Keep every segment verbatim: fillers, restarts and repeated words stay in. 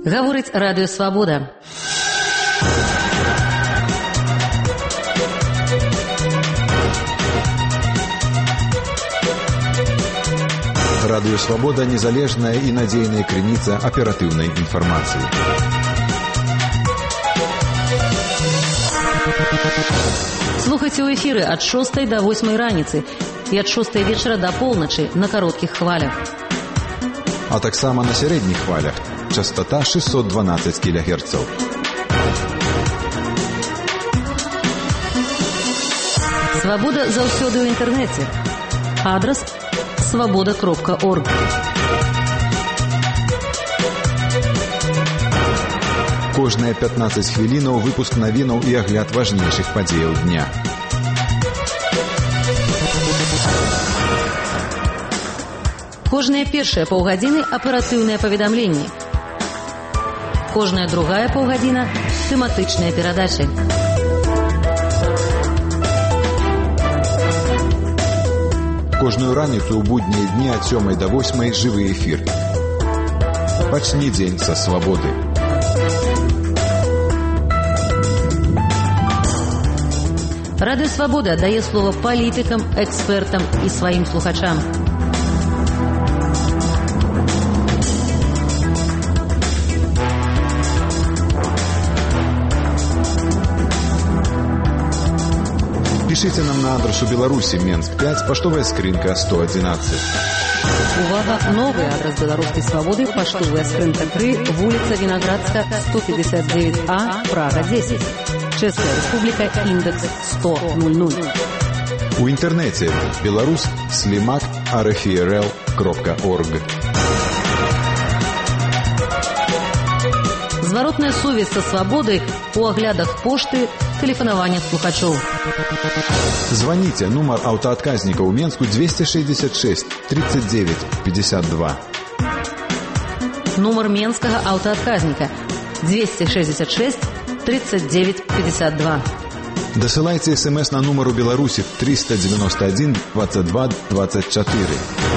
Гаворыць Радыё Свабода. Радыё Свабода – незалежная і надзейная крыніца аператыўнай інфармацыі. Слухайце ў эфіры ад шостай да восьмай раніцы і ад шостай вечара да поўначы на кароткіх хвалях. А таксама на сярэдніх хвалях. Частота шестьсот двенадцать кілогерцаў. Свабода заўсёды ў інтэрнэце. Адрас свабода кропка орг. Кожныя пятнаццаць хвілінаў выпуск навінаў і агляд важнейшых падзеяў дня. Кожныя першыя паўгадзіны аператыўныя паведамленні. Кожная другая паўгадзіна тэматычныя перадачы. Кожную раніцу ў буднія дні ад сёмай да восьмай жывы эфір. Пачні дзень са свабоды. Радыё Свабода дае слова палітыкам, экспертам і сваім слухачам. Пишите нам на адрес у Беларуси, Менск пять, поштовая скринка сто одиннадцать. Увага, новый адрес Белорусской Свободы, поштовая скринка три, улица Виноградска, сто пятьдесят девять А, Прага десять. Чешская Республика, индекс сто ноль. У интернете беларус слимак арфрл кропка орг. Зворотная сувязь со свободой у оглядах пошты, телефонования слухачов. Звоните, номер автоотказника у Менску двести шестьдесят шесть тридцать девять пятьдесят два. Номер Менского автоотказника двести шестьдесят шесть тридцать девять пятьдесят два. Досылайте смс на номер у Беларуси триста девяносто один двадцать два двадцать четыре.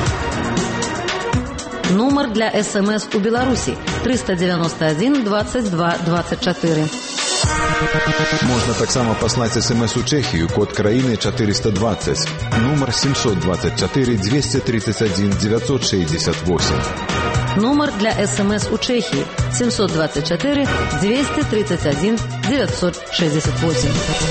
Номер для СМС у Беларуси триста девяносто один двадцать два двадцать четыре. Можно таксама послать смс у Чехию, код краины четыреста двадцать, номер семьсот двадцать четыре двести тридцать один девятьсот шестьдесят восемь. Номер для СМС у Чехии семьсот двадцать четыре двести тридцать один девятьсот шестьдесят восемь.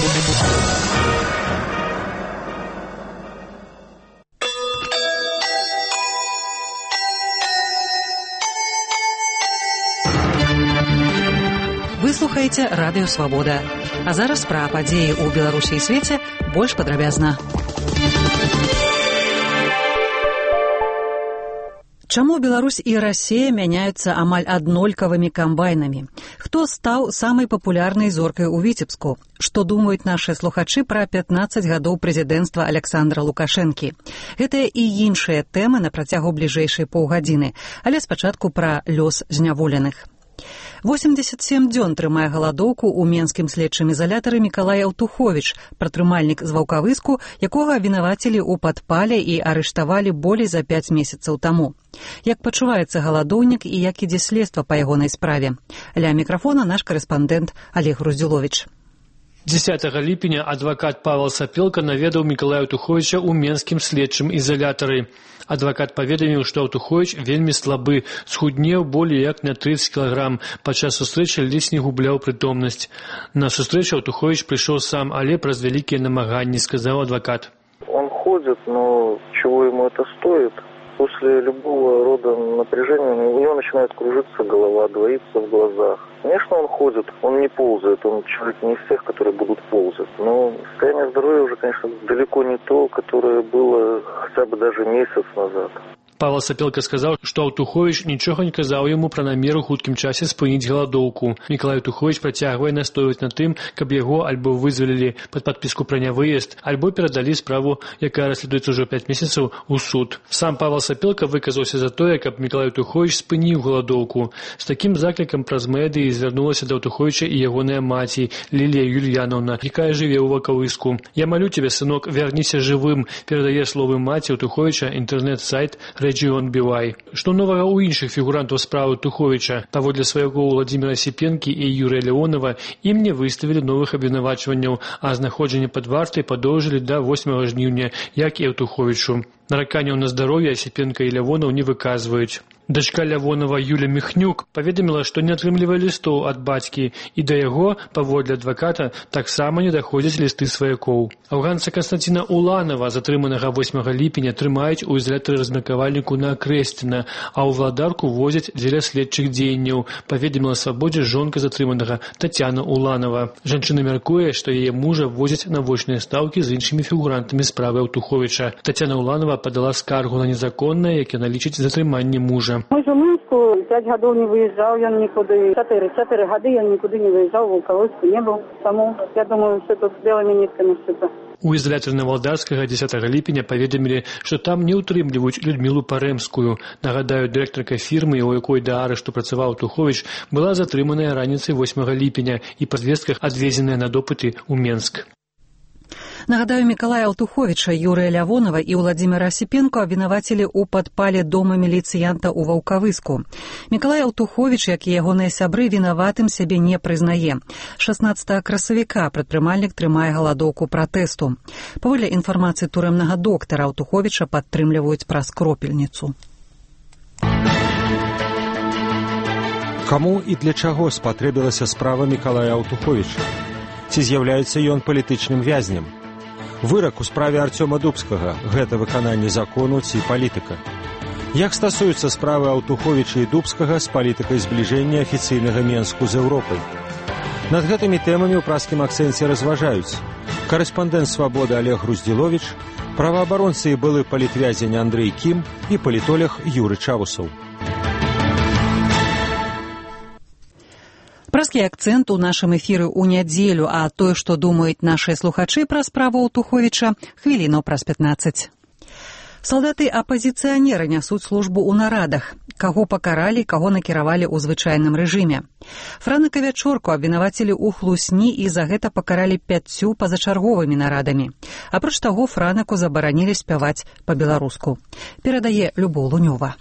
Вы слухаеце Радыё Свабода. А зараз пра падзеі ў Беларусі і свеце больш падрабязна. Чаму Беларусь і Расія мяняюцца амаль аднолькавымі камбайнамі? Хто стаў самай папулярнай зоркай у Віцебску? Што думаюць нашы слухачы пра пятнаццаць гадоў прэзідэнцтва Александра Лукашэнкі? Гэтыя і іншыя тэмы на працягу бліжэйшай паўгадзіны, але спачатку пра лёс зняволеных. восемьдесят семь дзён трымае галадоўку ў менскім следчым ізалятары Мікалай Аўтуховіч, прадпрымальнік з Ваўкавыску, якога вінавацілі ў падпале і арыштавалі болей за пяць месяцаў таму. Як пачуваецца галадоўнік і як ідзе следства па ягонай справе? Ля мікрафона наш карэспандэнт Олег Груздзюловіч. дзесятага ліпеня адвакат Павел Сапелка наведаў Мікалая Аўтуховіча ў менскім следчым ізалятары. Адвакат паведаміў, што Аўтуховіч вельмі слабы, схуднеў болей як на тридцать кілаграм, падчас сустрэчы ледзь не губляў прытомнасць. На сустрэчу Аўтуховіч прыйшоў сам, але праз вялікія намаганні, сказаў адвакат. Он ходит, но чего ему это стоит? После любого рода напряжения у него начинает кружиться голова, двоится в глазах. Конечно, он ходит, он не ползает, он человек не из тех, которые будут ползать. Но состояние здоровья уже, конечно, далеко не то, которое было хотя бы даже месяц назад. Павел Сапелка сказаў, што Аўтуховіч нічога не казаў яму пра намер у хуткім часе спыніць галадоўку. Мікалай Аўтуховіч працягвае настойваць на тым, каб яго альбо вызвалілі пад падпіску пра нявыезд, альбо перадалі справу, якая расследуецца ўжо пяць месяцаў, у суд. Сам Павел Сапелка выказаўся за тое, каб Мікалай Аўтуховіч спыніў галадоўку. З такім заклікам праз медыі звярнулася да Аўтуховіча і ягоная маці Лілія Юльянаўна, якая жыве ў Ваўкавыску. «Я молю тебя, сынок, верніся жывым», перадае словы маці Аўтуховіча інтэрнэт-сайт Рэгіён Бівай. Што новага ў іншых фігурантаў справы Аўтуховіча? Паводле свайго Владзіміра Сіпенкі і Юрыя Леонова ім не выставілі новых абвінавачванняў, а знаходжанне пад вартай падоўжылі да восьмага жніўня, як і Аўтуховічу. Нараканняў на здароўе Сіпенка і Лявонаў не выказваюць. Дачка Лявонова Юля Міхнюк паведаміла, што не атрымлівае лістоў ад бацькі, і да яго, паводле адваката, таксама не даходзяць лісты сваякоў. Афганца Канстанціна Уланова, затрыманага восьмага ліпеня, трымаюць у ізалятары размеркавальніку на Акрэсціна, а ў Владарку возяць дзеля следчых дзеянняў, паведаміла Свабодзе жонка затрыманага Тацяна Уланова. Жанчына мяркуе, што яе мужа возяць на вочныя стаўкі з іншымі фігурантамі справы Аўтуховіча. Тацяна Уланова падала скаргу на незаконнае, як яна лічыць, затрыманне мужа. Мой же Мінску пять гадоў не выезжал, ён нікуды. Чатыры, чатыры гады ён нікуды не выезжал, в Волковыску не был. Тому, я думаю, что тут с белыми нитками что-то. У ізалятары Навалдарскага дзесятага ліпеня паведамілі, што там не ўтрымліваюць Людмілу Парэмскую. Нагадаю, дырэктарка фірмы, у якой да арышту працаваў Аўтуховіч, была затрыманая раніцай восьмага ліпеня і па звестках адвезеная на допыты ў Менск. Нагадаю, Мікалая Аўтуховіча, Юрыя Лявонова і Владзіміра Сіпенко абвінавацілі ў падпале дома міліцыянта ў Ваўкавыску. Мікалай Аўтуховіч, як і ягоныя сябры, вінаватым сябе не прызнае. шаснаццатага красавіка прадпрымальнік трымае галадоўку пратэсту. Паводле інфармацыі турэмнага доктара, Аўтуховіча падтрымліваюць праз кропельніцу. Каму і для чаго спатрэбілася справа Мікалая Аўтуховіча? Ці з'яўляецца ён палітычным вязнем? Вырак у справе Арцёма Дубскага – гэта выкананне закону ці палітыка. Як стасуюцца справы Аўтуховіча і Дубскага з палітыкай збліжэння афіцыйнага Менску з Еўропай? Над гэтымі тэмамі ў праскім акцэнце разважаюць корэспандэнт «Свабоды» Олег Груздзіловіч, праваабаронцы і былы палітвязень Андрэй Кім і палітолог Юры Чавусаў. Праскі акцэнт у нашым эфіры ў нядзелю, а тое, што думаюць нашыя слухачы пра справу Аўтуховіча, хвіліну праз пятнаццаць. Салдаты-апазіцыянеры нясуць службу ў нарадах. Каго пакаралі, каго накіравалі ў звычайным рэжыме. Франыка Вячорку абвінавацілі ў хлусні і за гэта пакаралі пяццю пазачарговымі нарадамі. Апроч таго, Франыку забаранілі спяваць па-беларуску. Перадае Любоў Лунёва.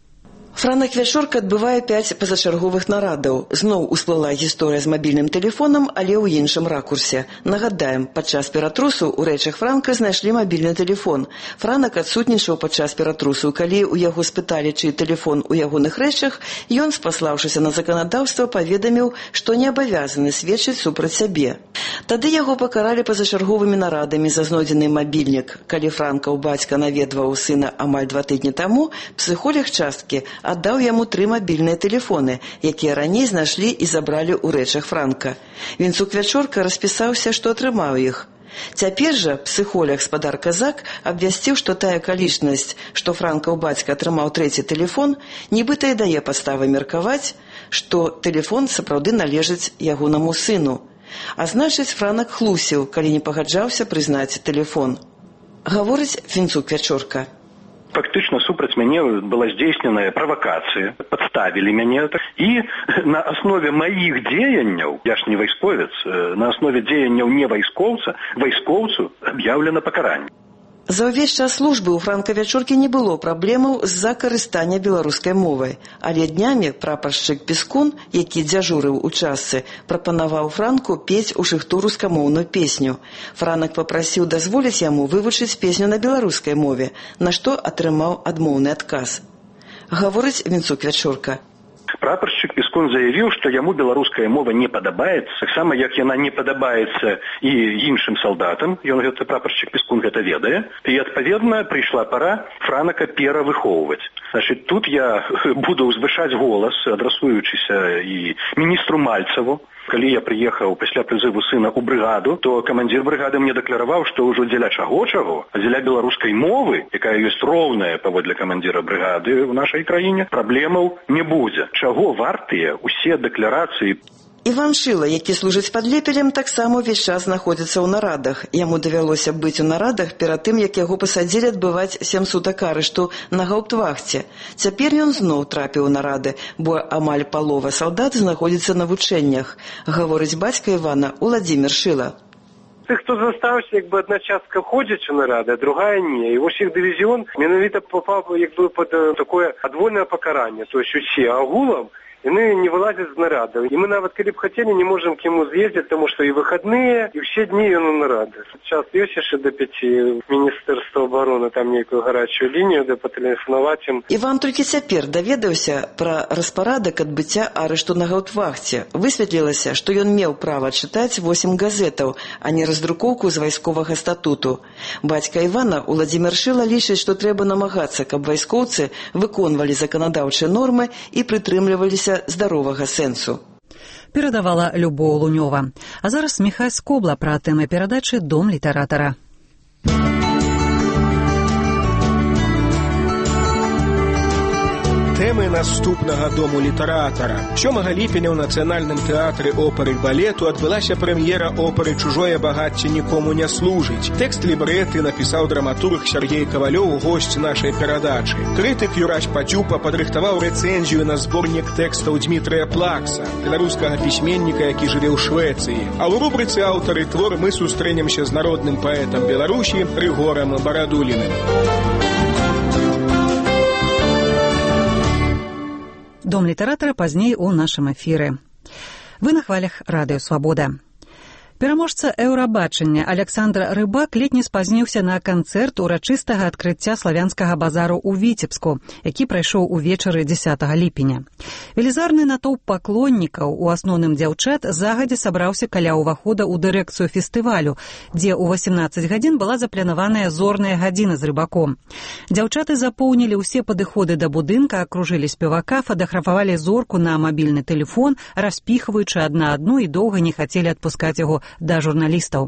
Франак Вячорка адбывае пяць пазачарговых нарадаў. Зноў усплыла гісторыя з мабільным тэлефонам, але ў іншым ракурсе. Нагадаем, падчас ператрусу ў рэчах Франка знайшлі мабільны тэлефон. Франак адсутнічаў падчас ператрусу. Калі ў яго спыталі, чый тэлефон у ягоных рэчах, ён, спаслаўшыся на заканадаўства, паведаміў, што не абавязаны сведчыць супраць сябе. Тады яго пакаралі пазачарговымі нарадамі за знойдзены мабільнік. Калі Франкаў бацька наведваў сына амаль два тыдні таму, псіхолог часткі аддаў яму тры мабільныя тэлефоны, якія раней знайшлі і забралі ў рэчах Франка. Вінцук Вячорка распісаўся, што атрымаў іх. Цяпер жа псіхолог спадар Казак абвясціў, што тая акалічнасць, што Франкаў бацька атрымаў трэці тэлефон, нібыта і дае падставы меркаваць, што тэлефон сапраўды належыць ягонаму сыну. А значыць, Франак хлусіў, калі не пагаджаўся прызнаць тэлефон. Гаворыць Вінцук Вячорка. Фактычна супраць мяне была здзейсненая правакацыя, падставілі мяне, і на аснове маіх дзеянняў, я ж не вайсковец, на аснове дзеянняў не вайскоўца, вайскоўцу аб'яўлена пакаранне. За ўвесь час службы ў Франка Вячоркі не было праблемаў з-за карыстання беларускай мовай, але днямі прапаршчык Пескун, які дзяжурыў у частцы, прапанаваў Франку пець у шыхту рускамоўную песню. Франак папрасіў дазволіць яму вывучыць песню на беларускай мове, на што атрымаў адмоўны адказ. Гаворыць Вінцук Вячорка. Прапаршчык Пескун заявіў, што яму беларуская мова не падабаецца, таксама як яна не падабаецца і іншым салдатам, ён гэта прапаршчык Пескун гэта ведае, і адпаведна прыйшла пара Франака перавыхоўваць. Значыць, тут я буду ўзвышаць голас, адрасуючыся і міністру Мальцеву. Калі я прыехаў пасля прызыву сына ў брыгаду, то камандзір брыгады мне дэклараваў, што ўжо дзеля чаго-чаго, а дзеля беларускай мовы, якая ёсць роўная паводле камандзіра брыгады ў нашай краіне, праблемаў не будзе. Чаго вартыя усе дэкларацыі? Іван Шыла, які служыць пад Лепелем, таксама ўвесь час знаходзіцца ў нарадах. Яму давялося быць у нарадах перад тым, як яго пасадзілі адбываць сем сутак арышту на гаўптвахце. Цяпер ён зноў трапіў у нарады, бо амаль палова салдат знаходзіцца на вучэннях, гаворыць бацька Івана Уладзімір Шыла. Тых, хто застаўся, як бы одна частка ходзіць у нарады, а другая не. І вось іх дывізіон менавіта попаў як бы пад такое адвольнае пакаранне. То есть усе агулам яны не вылазяць з нарадаў. І мы нават, калі б хацелі, не можам к нему з'ездзіць, тому што і выхадныя, і ўсе дні ён у нарадах. Час ёсць яшчэ да пяці Міністэрства абароны, там нейкую гарачую лінію, да патэлефанаваць ім. Іван толькі цяпер даведаўся пра распарадак адбыцця арышту на гаўтвахце. Высветлілася, што ён меў права чытаць восем газетаў, а не раздрукоўку з вайсковага статуту. Бацька Івана, Уладзімір Шыла, лічыць, што трэба намагацца, каб вайскоўцы выконвалі заканадаўчыя нормы і прытрымліваліся здаровага сэнсу. Перадавала Любоў Лунёва. А зараз Міхай Скобла пра тэмы перадачы «Дом літаратара». Тэмы наступнага дому літаратара. сёмага ліпеня ў Нацыянальным тэатры оперы і балету адбылася прэм'ера оперы «Чужое багацце нікому не служыць». Тэкст лібрэты напісаў драматург Сергей Кавалёў, госць нашай перадачы. Крытык Юрась Пацюпа падрыхтаваў рэцэнзію на зборнік тэкстаў Дмітрыя Плакса, беларускага пісьменніка, які жыве ў Швецыі. А ў рубрыцы «Аўтары твор» мы сустрэнемся з народным паэтам Беларусі Рыгорам Барадуліным. Дом літаратара пазней у нашым эфіры. Вы на хвалях радыё «Свабода». Пераможца еўрабачання Александр Рыбак ледзь спазніўся на канцэрт урачыстага адкрыцця славянскага базару ў Віцебску, які прайшоў увечары дзесятага ліпеня. Велізарны натоўп паклоннікаў, у асноўным дзяўчат, загадзя сабраўся каля ўвахода ў дырэкцыю фестывалю, дзе ў васемнаццаць гадзін была запланаваная зорная гадзіна з Рыбаком. Дзяўчаты запоўнілі ўсе падыходы да будынка, акружылі спевака, фатаграфавалі зорку на мабільны тэлефон, распіхваючы адна адну і доўга не хацелі адпускаць яго да журналістаў.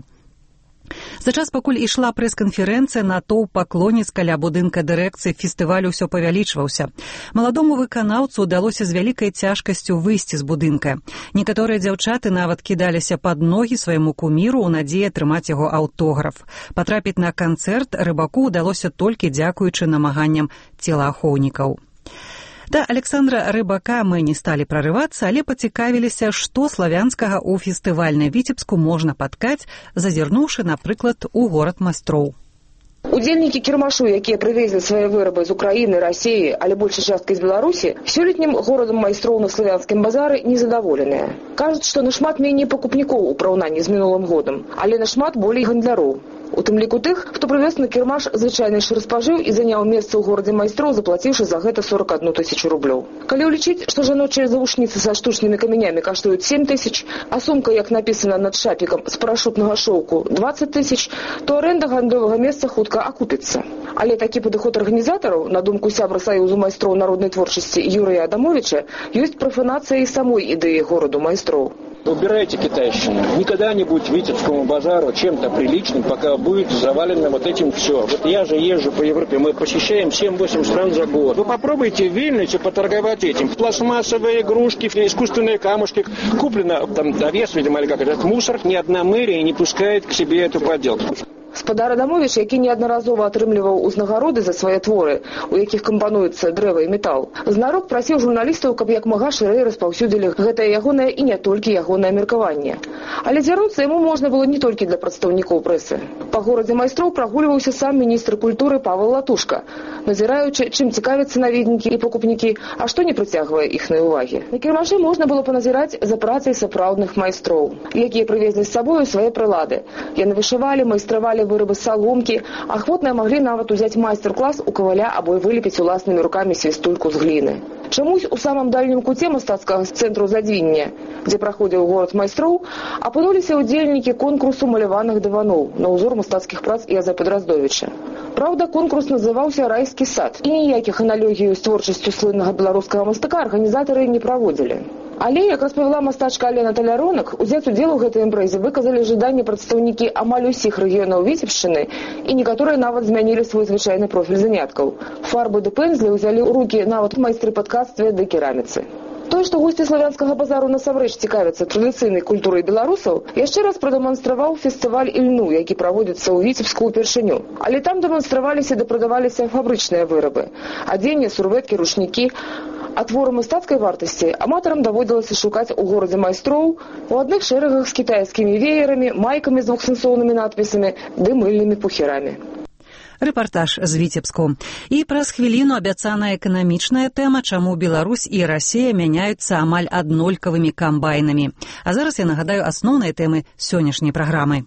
За час, пакуль ішла прэс-канферэнцыя, натоўп паклоніц каля будынка дырэкцыі фестывалю ўсё павялічваўся. Маладому выканаўцу ўдалося з вялікай цяжкасцю выйсці з будынка. Некаторыя дзяўчаты нават кідаліся пад ногі свайму куміру ў надзеі атрымаць яго аўтограф. Патрапіць на канцэрт Рыбаку ўдалося толькі дзякуючы намаганням целаахоўнікаў. Да Александра Рыбака мы не сталі прарывацца, але пацікавіліся, што славянскага ў фестывальнай Віцебску можна падкаць, зазірнуўшы, напрыклад, у горад майстроў. Удзельнікі кірмашу, якія прывезлі свае вырабы з Украіны, Расіі, але большай часткай з Беларусі, сёлетнім горадам майстроў на славянскім базары незадаволеныя. Кажуць, што нашмат меней пакупнікоў у параўнанні з мінулым годам, але нашмат болей гандляроў. У тым ліку тых, хто прывез на кірмаш звычайны шырспажыў і заняў месца ў горадзе майстроў, заплаціўшы за гэта сорок одну тысячу рублёў. Калі ўлічыць, што жаночыя завушніцы са штучнымі камянямі каштуюць сем тысяч, а сумка, як напісана над шапікам, з парашутнага шоўку двадцать тысяч, то арэнда гандлёвага месца хутка акупіцца. Але такі падыход арганізатараў, на думку сябра Саюзу майстроў народнай творчасці Юрыя Адамовича, ёсць профанацыя і самой ідэі гораду майстроў. Убирайте китайщину. Никогда не будет Витебскому базару чем-то приличным, пока будет завалено вот этим все. Вот я же езжу по Европе, мы посещаем семь-восемь стран за год. Вы попробуйте в Вильнюсе поторговать этим. Пластмассовые игрушки, искусственные камушки. Куплено там довес, видимо, или как этот мусор. Ни одна мэрия не пускает к себе эту подделку. Спадар Адамович, які неаднаразова атрымліваў узнагароды за свае творы, у якіх кампануецца дрэва і метал, знарок прасіў журналістаў, каб як мага шырэй распаўсюдзілі гэтае ягонае і не толькі ягонае меркаванне. Але дзярнуцца яму можна было не толькі для прадстаўнікоў прэсы. Па горадзе майстроў прагульваўся сам міністр культуры Павел Латушка, назіраючы, чым цікавяцца наведнікі і пакупнікі, а што не прыцягвае іхнай увагі. На кірмашы можна было паназіраць за працай сапраўдных майстроў, якія прывезлі з сабою свае прылады. Яны вышывалі, майстравалі вырабы саломкі, ахвотныя маглі нават узяць майстар-клас у каваля або вылепіць уласнымі рукамі свістульку з гліны. Чамусь у самым дальнім куце мастацкага цэнтру Задвіння, дзе праходзіў горад майстроў, апынуліся ўдзельнікі конкурсу маляваных дываноў на ўзор мастацкіх прац Яза Падраздовіча. Праўда, конкурс называўся «Райскі сад», і ніякіх аналогій з творчасцю слыннага беларускага мастака арганізатары не праводзілі. Але, як распавяла мастачка Алена Таляронак, узяць удзел у гэтай імпрэзе выказалі жаданне прадстаўнікі амаль усіх рэгіёнаў Віцебшчыны, і некаторыя нават змянілі свой звычайны профіль заняткаў. Фарбы ды пэнзлі ўзялі ў рукі нават майстры падкацтва ды кераміцы. Тое, што госці славянскага базару насамрэч цікавяцца традыцыйнай культурай беларусаў, яшчэ раз прадэманстраваў фестываль «Ільну», які праводзіцца ў Віцебску ўпершыню. Але там дэманстраваліся ды прадаваліся фабрычныя вырабы. Адзенне, сурвэткі, рушнікі. А творы мастацкай вартасці аматарам даводзілася шукаць у горадзе майстроў у адных шэрагах з кітайскімі веерамі, майкамі з двухсэнсоўнымі надпісамі ды мыльнымі пухерамі. Рэпартаж з Віцебску. І праз хвіліну абяцаная эканамічная тэма, чаму Беларусь і Расія мяняюцца амаль аднолькавымі камбайнамі. А зараз я нагадаю асноўныя тэмы сённяшняй праграмы.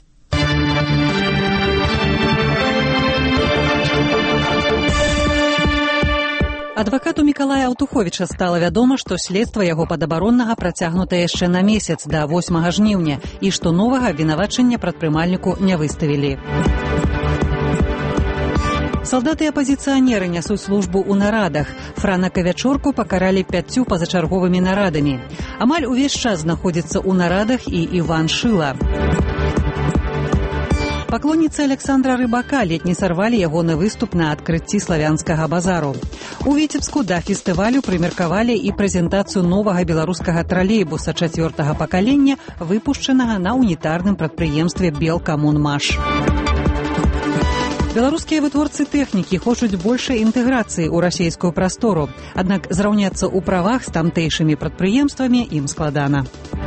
Адвакату Мікалая Аўтуховіча стала вядома, што следства яго падабароннага працягнута яшчэ на месяц да восьмага жніўня і што новага абвінавачання прадпрымальніку не выставілі. Салдаты і апазіцыянеры нясуць службу ў нарадах. Франака Вячорку пакаралі пяццю пазачарговымі нарадамі. Амаль увесь час знаходзіцца ў нарадах і Іван Шыла. Паклонніцы Александра Рыбака ледь не сарвалі ягоны выступ на адкрыцці славянскага базару. У Віцебску да фестывалю прымеркавалі і прэзентацыю новага беларускага тралейбуса чацвёртага пакалення, выпушчанага на унітарным прадпрыемстве «Белкамунмаш». Беларускія вытворцы тэхнікі хочуць большай інтэграцыі ў расійскую прастору, аднак зраўняцца ў правах з тамтэйшымі прадпрыемствамі ім складана.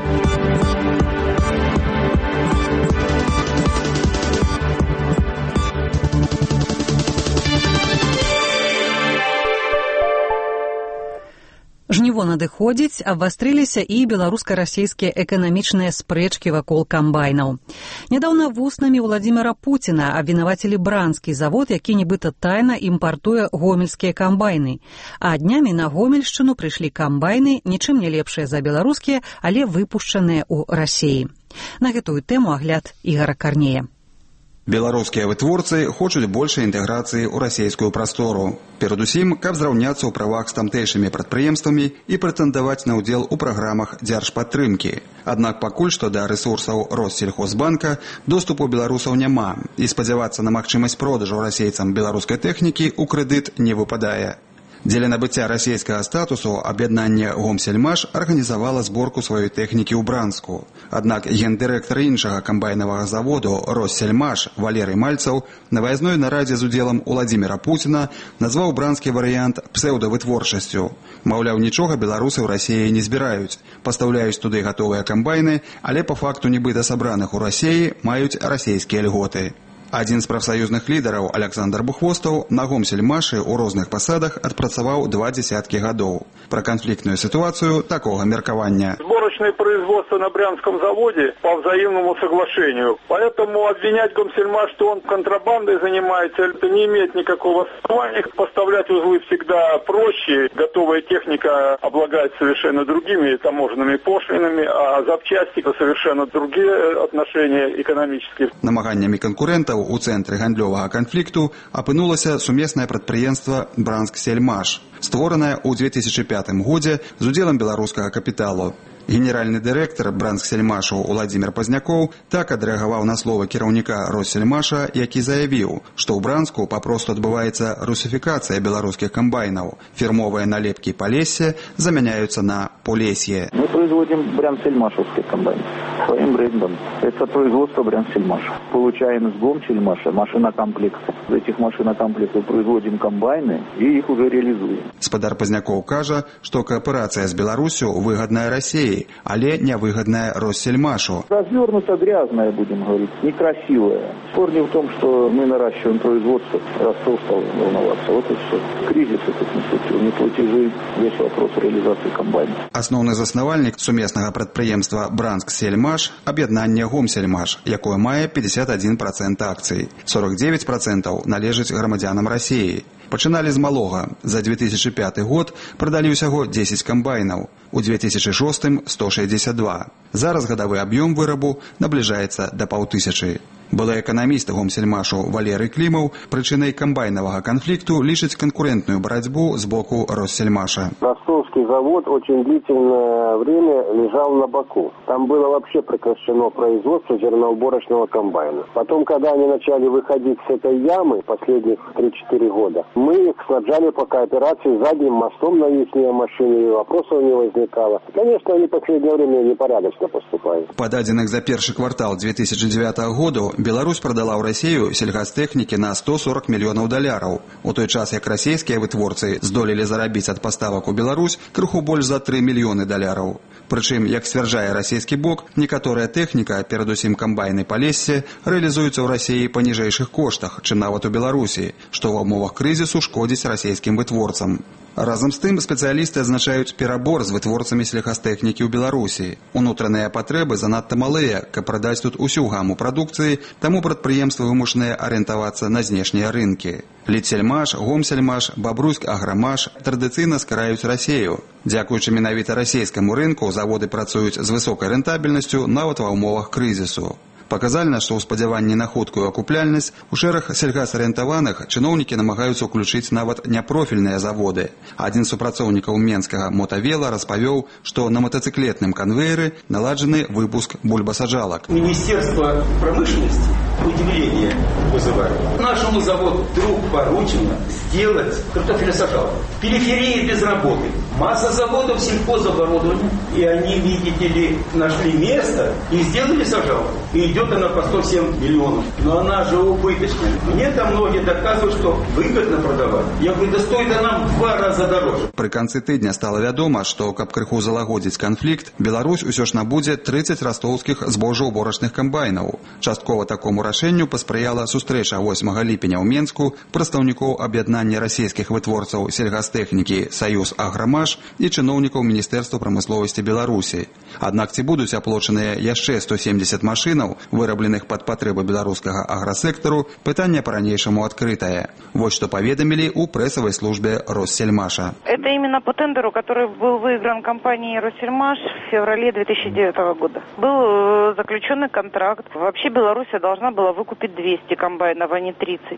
Жніво надыходзіць, абвастрыліся і беларуска-расійскія эканамічныя спрэчкі вакол камбайнаў. Нядаўна вуснамі Владзіміра Пуціна абвінавацілі бранскі завод, які нібыта тайна імпартуе гомельскія камбайны. А днямі на Гомельшчыну прыйшлі камбайны, нічым не лепшыя за беларускія, але выпушчаныя ў Расіі. На гэтую тэму агляд Ігара Карнея. Беларускія вытворцы хочуць большай інтэграцыі ў расійскую прастору. Перадусім, каб зраўняцца ў правах з тамтэйшымі прадпрыемствамі і прэтэндаваць на ўдзел у праграмах дзяржпадтрымкі. Аднак пакуль што да рэсурсаў Россельхозбанка доступу беларусаў няма, і спадзявацца на магчымасць продажу расейцам беларускай тэхнікі ў крэдыт не выпадае. Дзеля набыцця расійскага статусу аб'яднанне Гомсельмаш арганізавала зборку сваёй тэхнікі ў Бранску. Аднак гендырэктар іншага камбайнавага заводу Россельмаш Валерый Мальцаў на выязной нарадзе з удзелам Уладзіміра Пуціна назваў бранскі варыянт псеўдавытворчасцю. Маўляў, нічога беларусы ў Расіі не збіраюць, пастаўляюць туды гатовыя камбайны, але па факту нібыта сабраных у Расіі маюць расійскія льготы. Адзін з прафсаюзных лідараў Александр Бухвостаў на Гомсельмашы ў розных пасадах адпрацаваў два дзесяткі гадоў. Пра канфліктную ситуацию такого меркования. Сборочное производство на Брянском заводе по взаимному соглашению. Поэтому обвинять Гомсельмаш, что он контрабандой занимается, это не имеет никакого основания. Поставлять узлы всегда проще. Готовая техника облагается совершенно другими таможенными пошлинами, а запчасти это совершенно другие отношения экономические. Намаганнями конкурентов у цэнтры гандлёвага канфлікту апынулася сумеснае прадпрыемства «Бранск-Сельмаш», створанае ў две тысячы пятым годзе з удзелам беларускага капіталу. Генеральны дырэктар Бранск-Сельмашу Уладзімір Пазнякоў так адрэагаваў на словы кіраўніка Россельмаша, які заявіў, што ў Бранску папросту адбываецца русифікацыя беларускіх комбайнаў. Фірмовыя налепкі «Полесье» заменяются на «Полесье». Мы производим Брянск-Сельмашевский комбайн своим брендом. Это производство Брянск-Сельмаша. Получаем из Гомсельмаша машинокомплекты. Из этих машинокомплектов производим комбайны и их уже реализуем. Спадар Пазнякоў кажа, што кааперацыя з Беларусю выгадная Расіі, але невыгодная Россельмашу. Развернуто грязная, будем говорить, некрасивая. Спор не в том, что мы наращиваем производство, Ростов стал волноваться. Вот и все. Кризис этот наступил, не платежи, весь вопрос реализации комбайна. Асноўны заснавальнік сумеснага прадпрыемства Бранск-Сельмаш – аб'яднанне Гомсельмаш, якое мае пятьдесят один процент акцый. сорок девять процентов належыць грамадзянам Расіі. Пачыналі з малога. За две тысячи пятый год прадалі ўсяго дзесяць камбайнаў. У две тысячи шостым – сто шестьдесят два. Зараз гадавы аб'ём вырабу набліжаецца да паўтысячы. Былы эканаміст Гомсельмашу Валерый Клімаў прычынай камбайнавага канфлікту лічыць канкурентную барацьбу з боку Россельмаша. Ростовский завод очень длительное время лежал на боку. Там было вообще прекращено производство зерноуборочного комбайна. Потом, когда они начали выходить с этой ямы, последних три-четыре года, мы их снабжали по кооперации задним мостом на ихние машины, и вопросов не возникало. Конечно, они в последнее время непорядочно поступают. По дадзеных за першы квартал две тысячи девятого года Беларусь прадала ў Расію сельгастэхнікі на сто сорок мільёнаў даляраў, у той час як расійскія вытворцы здолелі зарабіць ад паставак у Беларусь крыху больш за тры мільёны даляраў. Прычым, як сцвярджае расійскі бок, некаторая тэхніка, перадусім камбайны Палессе, рэалізуецца ў Расіі па ніжэйшых коштах, чым нават у Беларусі, што ва ўмовах крызісу шкодзіць расійскім вытворцам. Разам з тым, спецыялісты адзначаюць перабор з вытворцамі сельгастэхнікі ў Беларусі. Унутраныя патрэбы занадта малыя, каб прадаць тут усю гаму прадукцыі, таму прадпрыемствы вымушаныя арыентавацца на знешнія рынкі. Літсельмаш, Гомсельмаш, Бабруйск Аграмаш традыцыйна скараюць Расію. Дзякуючы менавіта расійскаму рынку заводы працуюць з высокай рэнтабельнасцю нават ва ўмовах крызісу. Паказальна, што ў спадзяванні на хуткую акупляльнасць у шэраг сельгасарыентаваных чыноўнікі намагаюцца ўключыць нават няпрофільныя заводы. Адзін з супрацоўнікаў менскага мотавела распавёў, што на мотацыклетным канвееры наладжаны выпуск бульбасаджалак. Министерство промышленности удивление вызывает. Нашему заводу вдруг поручено сделать картофелесажалку. В периферии без работы. Масса заводов сельхозоборудования. И они, видите ли, нашли место и сделали сажалку. И идет она по сто семь миллионов. Но она же убыточная. Мне там многие доказывают, что выгодно продавать. Я говорю, да стоит она в два раза дороже. Пры канцы тыдня стала вядома, што, каб крыху залагодзіць канфлікт, Беларусь усё ж набудзе трыццаць растоўскіх збожжаўборачных камбайнаў. Часткова такому рашэнню паспрыяла сустрэча восьмага ліпеня ў Менску прадстаўнікоў аб'яднання расійскіх вытворцаў сельгастэхнікі «Саюз Аграмаш» і чыноўнікаў Міністэрства прамысловасці Беларусі. Аднак ці будуць аплочаныя яшчэ сто семьдесят машынаў, вырабленых пад патрэбы беларускага аграсектару, пытанне па-ранейшаму адкрытае. Вось што паведамілі ў прэсавай службе Россельмаша. Это именно по тендеру, который был выигран компанией «Россельмаш» в феврале две тысячи девятого года. Был заключенный контракт. Вообще Беларусь должна была выкупить двести комбайнов, а не тридцать.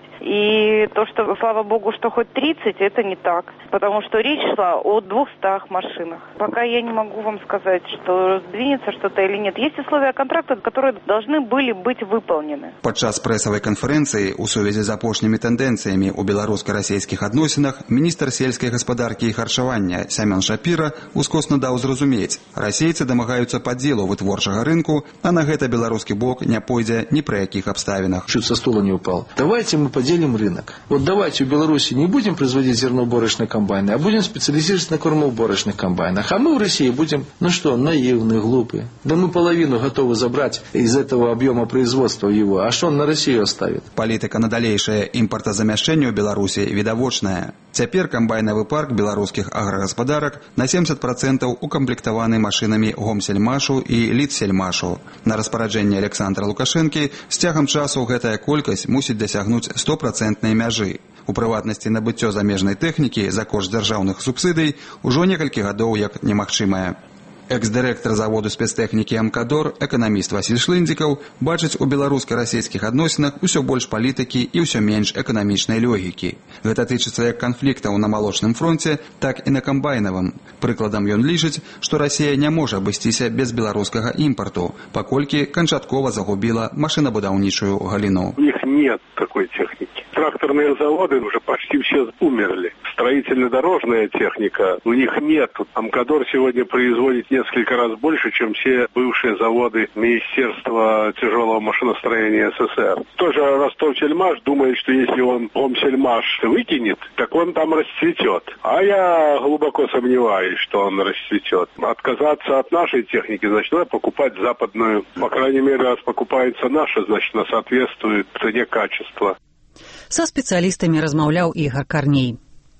И то, что, слава богу, что хоть тридцать, это не так. Потому что речь шла о двухстах машинах. Пока я не могу вам сказать, что сдвинется что-то или нет. Есть условия контракта, которые должны были быть выполнены. Падчас прэсавай канферэнцыі у сувязі з апошнімі тэндэнцыямі ў беларуска-расійскіх адносінах міністр сельскай гаспадаркі і харчавання Сямён Шапіра ускосна даў зразумець, расейцы дамагаюцца падзелу вытворчага рынку, а на гэта беларускі бок не пойдзе ні пры якіх обставинах. Чуть со стула не упал. Давайте мы поделим рынок. Вот давайте в Беларуси не будем производить зерноуборочные комбайны, а будем специализироваться на кормоуборочных комбайнах. А мы в России будем, ну что, наивные, глупые. Да мы половину готовы забрать из этого объема производства его. А что он на Россию оставит? Политика на далейшее импортозамяшчэнне ў Беларусі відавочная. Цяпер камбайнавы парк беларускіх аграгаспадарак на семьдесят процентов укамплектаваны машинамі Гомсельмашу і Літсельмашу. На распараджэнне Александра Лукашэнкі з цягам часу гэтая колькасць мусіць дасягнуць стопроцентнай мяжы. У прыватнасці набыццё замежнай тэхнікі за кошт дзяржаўных субсідый ужо некалькі гадоў як немагчымае. Экс-дырэктар заводу спецтэхнікі «Амкадор», эканаміст Васіль Шлындзікаў, бачыць у беларуска-расійскіх адносінах усё больш палітыкі і ўсё менш эканамічнай логікі. Гэта тычыцца як канфліктаў на малочным фронце, так і на камбайнавым. Прыкладам ён лічыць, што Расія не можа абысціся без беларускага імпарту, паколькі канчаткова загубіла машынабудаўнічую галіну. У них нет такой техники. Тракторные заводы уже почти все умерли. Строительно-дорожная техника у них нет. «Амкадор» сегодня производит несколько раз больше, чем все бывшие заводы Министерства тяжелого машиностроения СССР. Тоже Ростов-Сельмаш думает, что если он Гомсельмаш выкинет, так он там расцветет. А я глубоко сомневаюсь, что он расцветет. Отказаться от нашей техники, значит, надо покупать западную. По крайней мере, раз покупается наша, значит, она соответствует цене качества. Са спецыялістамі размаўляў Ігар Карней.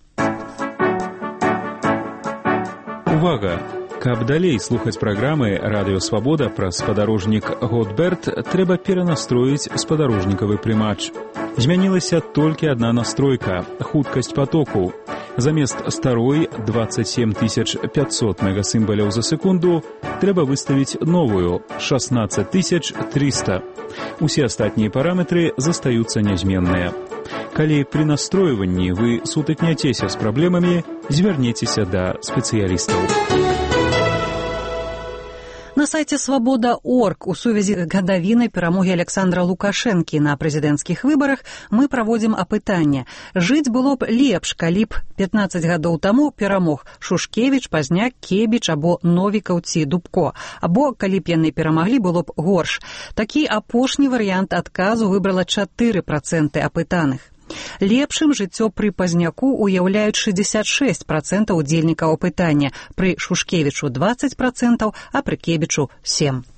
Увага! Каб далей слухаць праграмы «Радыё Свабода» пра спадарожнік «Готберт», трэба перанастроіць спадарожнікавы прымач. Змянілася толькі адна настройка – хуткасць потоку. Замест старой двадцать семь тысяч пятьсот мегасімбаляў за секунду трэба выставіць новую – шестнадцать тысяч триста. Усе астатнія параметры застаюцца нязменныя. Калі пры настройванні вы сутыкняцеся з праблемамі, звярніцеся да спецыялістаў. На На сайте свобода точка орг у сувязі з гадавінай перамогі Александра Лукашэнкі на прэзідэнцкіх выбарах мы праводзім апытанне. Жыць было б лепш, калі б пятнаццаць гадоў таму перамог Шушкевіч, Пазняк, Кебіч або Новікаў ці Дубко. Або калі б яны перамаглі, было б горш. Такі апошні варыянт адказу выбрала чатыры працэнты апытаных. Лепшым жыццё пры Пазняку уяўляюць шэсцьдзесят шэсць працэнтаў удзельнікаў апытання, пры Шушкевічу дваццаць працэнтаў, а пры Кебічу сем працэнтаў.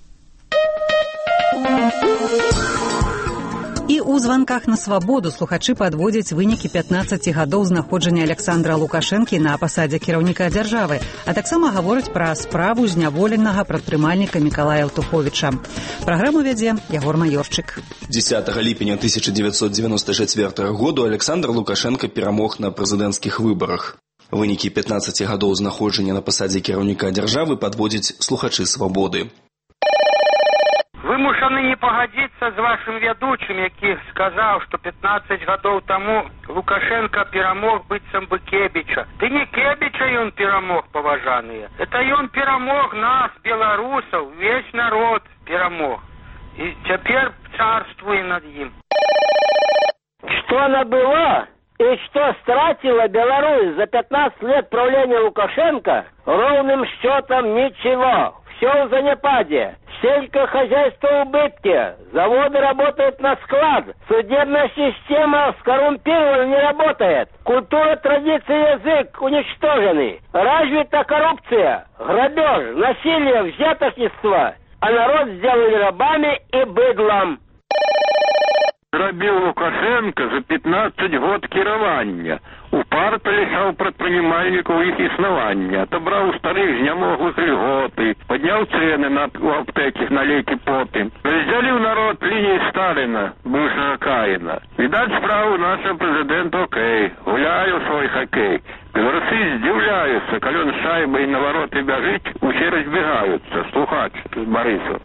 І ў званках на свабоду слухачы падводзяць вынікі пятнаццаці гадоў знаходжання Александра Лукашэнкі на пасадзе кіраўніка дзяржавы, а таксама гавораць пра справу зняволенага прадпрымальніка Мікалая Аўтуховіча. Праграму вядзе Ягор Маёрчык. дзесятага ліпеня тысяча дзевяцьсот девяносто чацвёртага году Александр Лукашенко перамог на прэзідэнцкіх выбарах. Вынікі пятнаццаці гадоў знаходжання на пасадзе кіраўніка дзяржавы падводзяць слухачы свабоды. Вымушаны не пагадзіцца з вашым вядучым, які сказаў, што пятнаццаць гадоў таму Лукашенко перамог быццам бы Кебіча. Ды не Кебіча ён перамог, паважаныя. Это ён перамог нас, беларусаў, весь народ перамог. І цяпер царствуе над ім. Что она была и что стратила Беларусь за пятнадцать лет правления Лукашенко? Ровным счетом ничего. Все в занепаде. Сельскохозяйство в убытке, заводы работают на склад, судебная система скоррумпирована, не работает, культура, традиции, язык уничтожены, развита коррупция, грабеж, насилие, взяточничество, а народ сделали рабами и быдлом. Зрабіў Лукашенко за пятнадцать год кіравання. Упарта лишаў прадпрымальнікаў іх існавання, отобраў старых знямоглых льготы, падняў цены на аптэкі на лекі поты, раздзяліў народ лініі Сталіна, бывшага Каіна. Відаць, справу нашего прэзідэнта окей, гуляе ў свой хоккей. Беларусы здзіўляюцца, калі он шайбай на вароты бяжыць, усе разбегаюцца. Слухач з Барысу.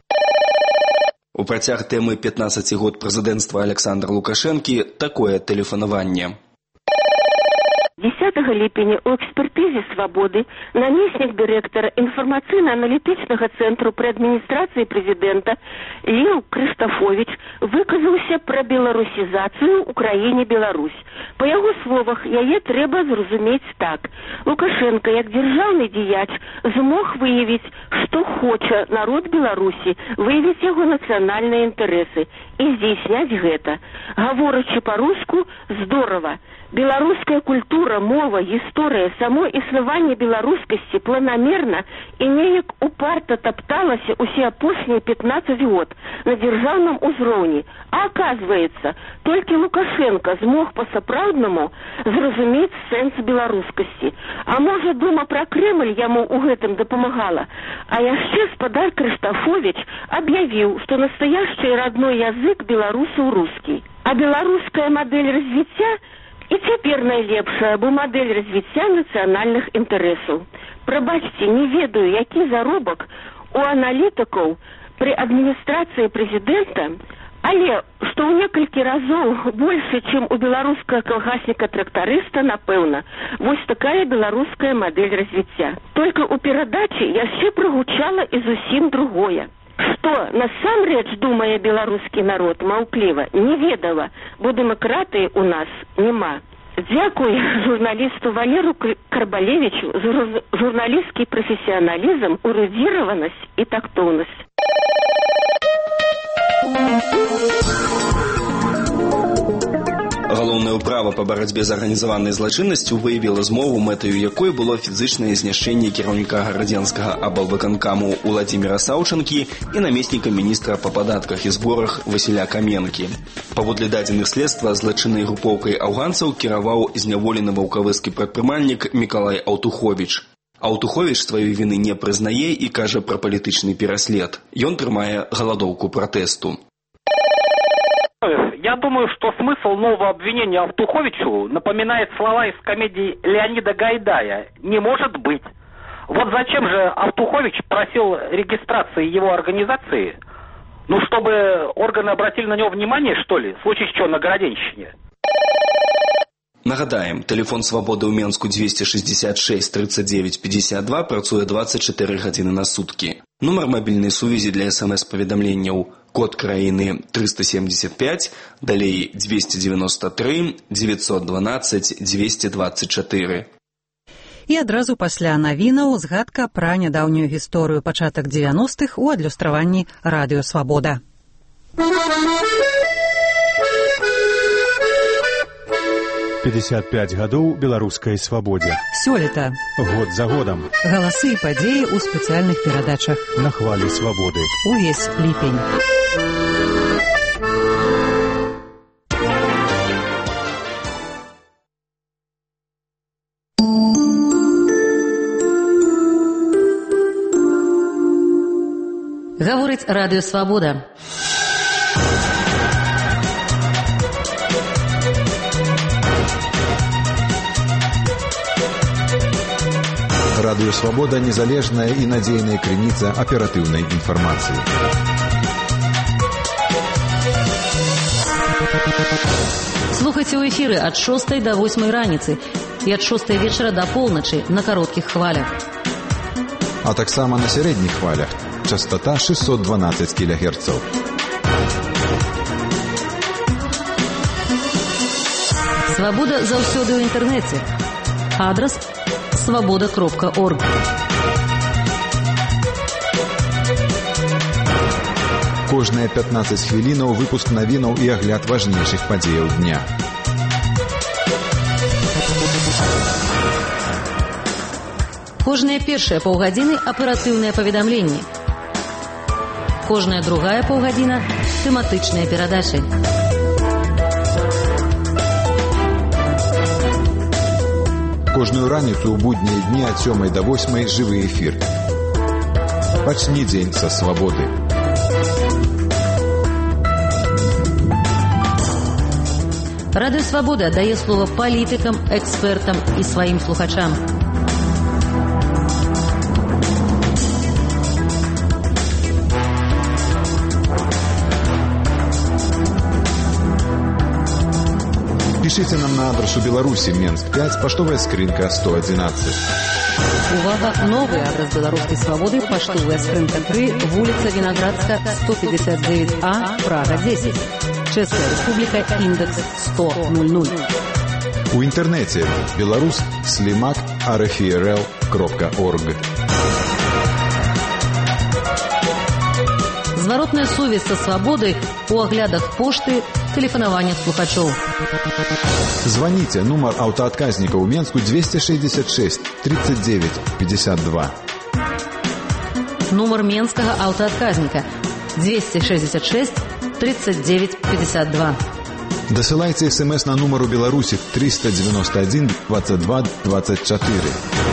У працяг тэмы пятнаццаці год прэзідэнцтва Александра Лукашэнкі такое тэлефанаванне. десятого ліпеня у экспертызе «Свободы» намеснік дырэктара інфармацыйна-аналітычнага цэнтру пры адміністрацыі прэзідэнта Леў Крыштафовіч выказаўся пра беларусізацыю ў краіне Беларусь. Па яго словах, яе трэба зразумець так. Лукашенко, як дзяржаўны дзеяч, змог выявіць, што хоча народ Беларусі, выявіць яго нацыянальныя інтарэсы і здзейсняць гэта. Гаворачы па-руску, здорава. Беларуская культура, мова, гісторыя, само існаванне беларускасці планамерна і неяк упарта тапталася ўсе апошнія пятнаццаць год на дзяржаўным узроўні. А аказваецца, толькі Лукашенко змог па-сапраўднаму зразумець сэнс беларускасці. А можа, дума пра Крэмль яму ў гэтым дапамагала. А яшчэ спадар Крыштафовіч аб'явіў, што настоящий родной язык беларусаў рускі. А беларуская мадэль развіцця і цяпер найлепшая, бо мадэль развіцця нацыянальных інтарэсаў. Прабачце, не ведаю, які заробак у аналітыкаў пры адміністрацыі прэзідэнта, але што ў некалькі разоў больше, чым у беларускага калгасніка-трактарыста, напэўна, вось такая беларуская мадэль развіцця. Толькі ў перадачы яшчэ прагучала і зусім другое. Што насамрэч думае беларускі народ, маўкліва, не ведала, бо дэмакратыі у нас няма. Дзякуй журналісту Валеру Карбалевичу за журналістскі прафесіяналізм, урудзіраванасць і тактоўнасць. Галоўная ўправа па барацьбе з арганізаванай злачыннасцю выявіла змову, мэтаю якой было фізычнае зняшчэнне кіраўніка гарадзенскага аблвыканкаму Уладзіміра Саўчанкі і намесніка міністра па падатках і зборах Васіля Каменкі. Паводле дадзеных следства, злачыннай групоўкай аўганцаў кіраваў зняволены ваўкавыскі прадпрымальнік Мікалай Аўтуховіч. Аўтуховіч сваёй віны не прызнае і кажа пра палітычны пераслед. Ён трымае галадоўку пратэсту. Я думаю, что смысл нового обвинения Алтуховичу напоминает слова из комедии Леонида Гайдая «Не может быть». Вот зачем же Алтухович просил регистрации его организации? Ну, чтобы органы обратили на него внимание, что ли? В случае чего, на Городенщине. Нагадаем, телефон «Свободы» ў Менску двести шестьдесят шесть тридцать девять пятьдесят два працуе двадцать четыре гадзіны на суткі. Нумар мабільнай сувязі для смс-паведамленняў код краіны триста семьдесят пять, далей двести девяносто три девятьсот двенадцать двести двадцать четыре. І адразу пасля навінаў згадка пра нядаўнюю гісторыю пачатак дзевяностых у адлюстраванні радыё «Свабода». пятьдесят пять гадоў беларускай свабодзе. Сёлета. Год за годам. Галасы і падзеі ў спецыяльных перадачах. На хвалі свабоды. Увесь ліпень. Гаворыць радыё «Свабода». Радыё «Свабода» – незалежная и надзейная крыніца аператыўнай інфармацыі. Слухайце ў эфіры ад шостай да восьмай раніцы і ад шостай вечара да поўначы на кароткіх хвалях. А таксама на сярэдніх хвалях. Частота шестьсот двенадцать килогерцаў. Свабода заўсёды ў інтэрнэце. Адрас свабода кропка орг. Кожныя пятнадцать хвілінаў выпуск навінаў і агляд важнейшых падзеяў дня. Кожныя першыя паўгадзіны аператыўныя паведамленні. Кожная другая паўгадзіна тэматычныя перадачы. Кожную раніцу ў буднія дні ад сёмай да восьмай жывы эфір. Пачні дзень са свабоды. Радыё «Свабода» дае слова палітыкам, экспертам і сваім слухачам. Пишите нам на адресу Беларуси, Менск пять, поштовая скринка сто одиннадцать. Увага! Новый адрес беларускай свабоды, поштовая скринка три, вулица Виноградска, сто пятьдесят девять А, Прага десять. Чешская республика, индекс сто ноль. У интернете беларус слимак арфрл кропка орг. Зваротная сувязь са свабодай у аглядах пошты, тэлефанаванне слухачоў. Звоните, нумар аўтаадказніка ў Менску двести шестьдесят шесть тридцать девять пятьдесят два. Нумар менскага аўтаадказніка двести шестьдесят шесть тридцать девять пятьдесят два. Дасылайце смс на нумар у Беларусі триста девяносто один двадцать два двадцать четыре.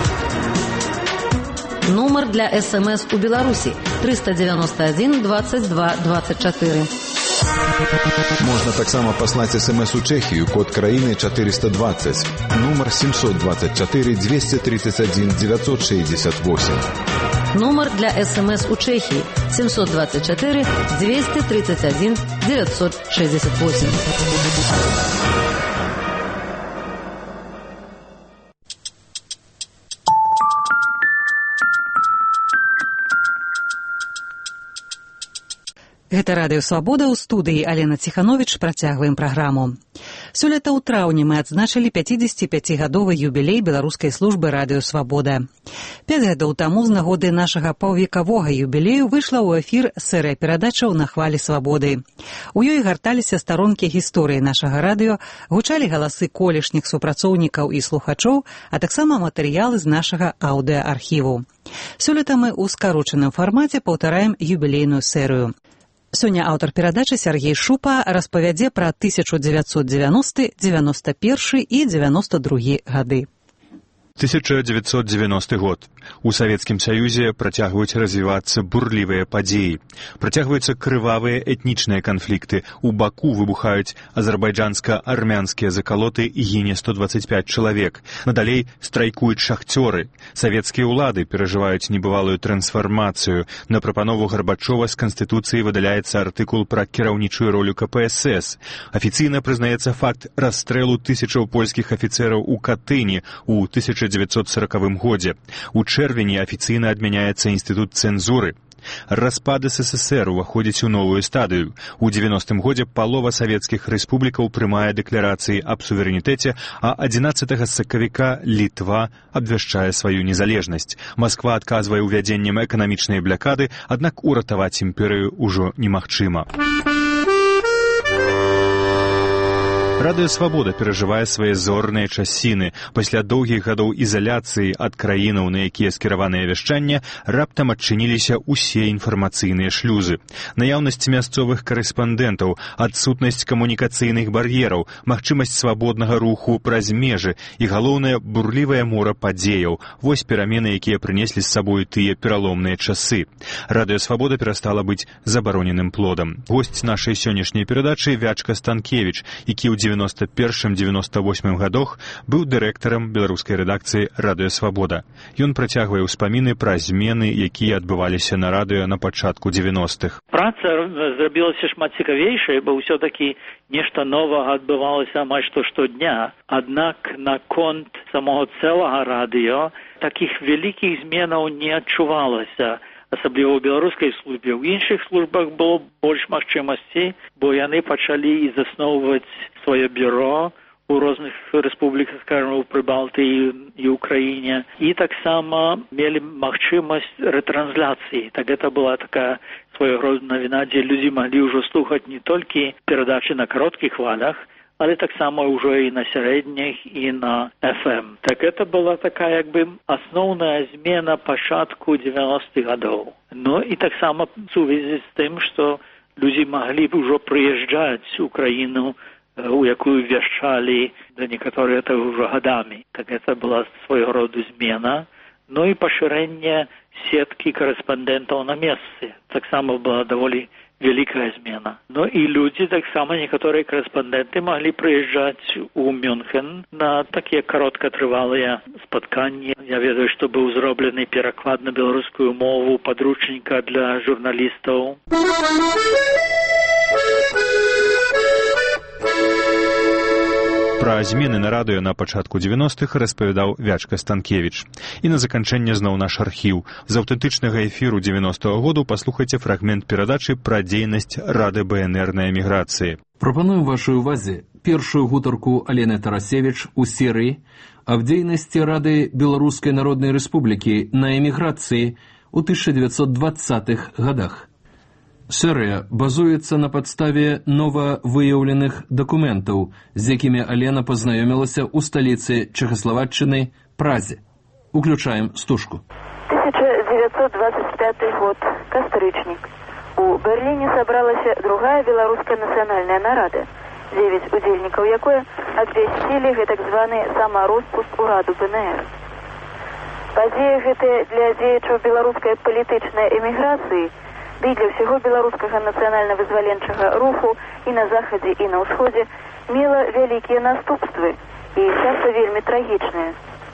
Нумар для СМС у Беларусі триста девяносто один двадцать два двадцать четыре. Можна таксама паслаць смс у Чэхію, код краіны четыреста двадцать, нумар семьсот двадцать четыре двести тридцать один девятьсот шестьдесят восемь. Нумар для СМС у Чехии семьсот двадцать четыре двести тридцать один девятьсот шестьдесят восемь. Гэта радыё «Свабода», ў студыі Алена Ціхановіч. Працягваем праграму. Сёлета ў траўні мы адзначылі пяцідзесяціпяцігадовы юбілей беларускай службы радыё «Свабода». Пяць гадоў таму з нагоды нашага паўвекавога юбілею выйшла ў эфір серыя перадачаў «На хвалі свабоды». У ёй гарталіся старонкі гісторыі нашага радыё, гучалі галасы колішніх супрацоўнікаў і слухачоў, а таксама матэрыялы з нашага аўдыаархіву. Сёлета мы ў скарочаным фармаце паўтараем юбілейную серыю. Сёння аўтар перадачы Сергей Шупа распавядзе пра тысяча дзевяцьсот дзевяносты, дзевяносто першы і дзевяносто другі гады. тысяча девятьсот девяностый год. У Савецкім Саюзе працягваюць развівацца бурлівыя падзеі. Працягваюцца крывавыя этнічныя канфлікты. У Баку выбухаюць азербайджанска-армянскія закалоты і гіне сто двадцать пять чалавек. Надалей страйкуюць шахцёры. Савецкія ўлады перажываюць небывалую трансфармацыю. На прапанову Гарбачова з Канстытуцыі выдаляецца артыкул пра кіраўнічую ролю ка пэ эс эс. Афіцыйна прызнаецца факт расстрэлу тысячаў польскіх афіцэраў у Катыні ў тысяча девятьсот сорокавым годзе. У чэрвені афіцыйна адмяняецца інстытут цэнзуры. Распад СССР уваходзіць у новую стадыю. У девяностым годзе палова савецкіх рэспублікаў прымае дэкларацыі аб суверэнітэце, а адзінаццатага сакавіка Літва абвяшчае сваю незалежнасць. Масква адказвае ўвядзеннем эканамічнай блакады, аднак уратаваць імперыю ўжо немагчыма. Радыё «Свабода» перажывае свае зорныя часіны. Пасля доўгіх гадоў изаляцыі ад краінаў, на якія скіраваныя вяшчання, раптам адчыніліся ўсе інфармацыйныя шлюзы. Наяўнасць мясцовых карэспандэнтаў, адсутнасць камунікацыйных бар'ераў, магчымасць свабоднага руху праз межы і, галоўнае, бурлівае мора падзеяў. Вось перамены, якія прынеслі з сабой тыя пераломныя часы. Радыё «Свабода» перастала быць забароненым плодам. Госць нашай сённяшняй перадачы Вячка Станкевіч, які ў девяносто першым — девяносто восьмым гадах быў дырэктарам беларускай рэдакцыі «Радыё Свабода». Ён працягвае ўспаміны пра змены, якія адбываліся на радыё на пачатку девяностых. Праца зрабілася шмат цікавейшай, бо ўсё-такі нешта новага адбывалася амаль што штодня. Аднак наконт самого цэлага радыё такіх вялікіх зменаў не адчувалася. Асабліва ў беларускай службе. У іншых службах было больш магчымасцей, бо яны пачалі і засноўваць сваё бюро у розных рэспубліках, скажем, у Прыбалтыі і Украіне. І таксама мелі магчымасць рэтрансляцыі. Так гэта была такая свайго роду навіна, дзе людзі маглі ўжо слухаць не толькі перадачы на кароткіх хвалях, але таксама ўжо і на сярэдніх, і на эф эм. Так гэта была такая, як бы, асноўная змена пачатку девяностых гадоў. Ну і таксама в сувязі з тым, што людзі маглі б ужо прыязджаць у краіну, у якую вяшчалі, да некаторыя это ўжо гадамі. Так гэта была свайго роду змена. Ну і пашырэнне сеткі карэспандэнтаў на месцы. Таксама была даволі вялікая змена. Ну і людзі, таксама некаторыя карэспандэнты маглі прыязджаць у Мюнхен на такія кароткатрывалыя спатканні. Я ведаю, што быў зроблены пераклад на беларускую мову падручніка для журналістаў. Пра змены на радыё на пачатку девяностых распавядаў Вячка Станкевіч. І на заканчэнне зноў наш архіў. З аўтэнтычнага эфіру девяностага году паслухайце фрагмент перадачы пра дзейнасць Рады БНР на эміграцыі. Прапануем вашай увазе першую гутарку Алены Тарасевіч у серыі аб дзейнасці Рады Беларускай Народнай Рэспублікі на эміграцыі ў тысяча дзевяцьсот двадцатых гадах. Серыя базуецца на падставе новавыяўленых дакументаў, з якімі Алена пазнаёмілася ў сталіцы Чэхаславаччыны Празе. Уключаем стужку. тысяча девятьсот двадцать пятый год. Кастрычнік. У Берліне сабралася другая беларуская нацыянальная нарада, девять удзельнікаў якой абвясцілі гэтак званы самароспуск ураду БНР. Падзеі гэтыя для дзеячаў беларускай палітычнай эміграцыі ды для ўсяго беларускага нацыянальна-вызваленчага руху і на захадзе, і на ўсходзе мела вялікія наступствы і часта вельмі трагічныя.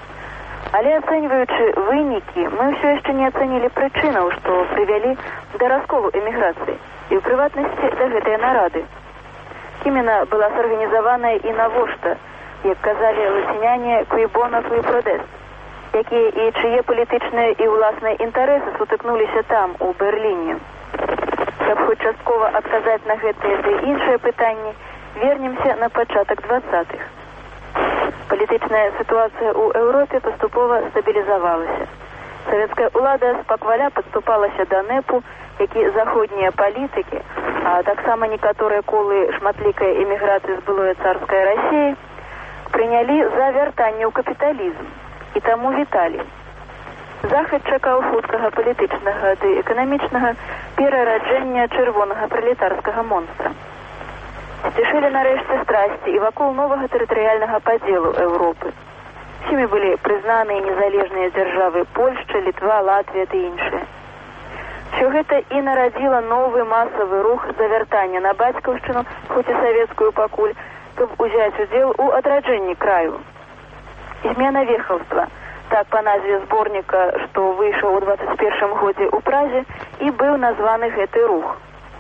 Але ацэньваючы вынікі, мы ўсё яшчэ не ацэнілі прычынаў, што прывялі да расколу эміграцыі і ў прыватнасці да гэтыя нарады. Кім яна была сарганізаваная і навошта, як казалі лаціняне «Qui bono qui prodest», якія і чые палітычныя і ўласныя інтарэсы сутыкнуліся там, у Берліне. Каб хоць часткова адказаць на гэтыя ды іншыя пытанні, вернемся на пачатак двадцатых. Палітычная сітуацыя ў Еўропе паступова стабілізавалася. Савецкая ўлада спакваля падступалася да нэпу, які заходнія палітыкі, а таксама некаторыя колы шматлікай эміграцыі з былой царскай Расіі прынялі за вяртанне ў капіталізм і таму віталі. Захад чакаў хуткага палітычнага ды эканамічнага перараджэння чырвонага пралетарскага монстра. Сцішылі нарэшце страсці і вакол новага тэрытарыяльнага падзелу Еўропы. Всімі былі прызнаныя незалежныя дзяржавы Польшча, Літва, Латвія ды іншыя. Всё гэта і нарадзіла новы масавы рух за вяртання на бацькаўшчыну, хоць і савецкую пакуль, каб узяць удзел у адраджэнні краю. Змена вехаўства. Так па назве зборніка, што выйшаў у двадцать першым годзе ў Празе, і быў названы гэты рух.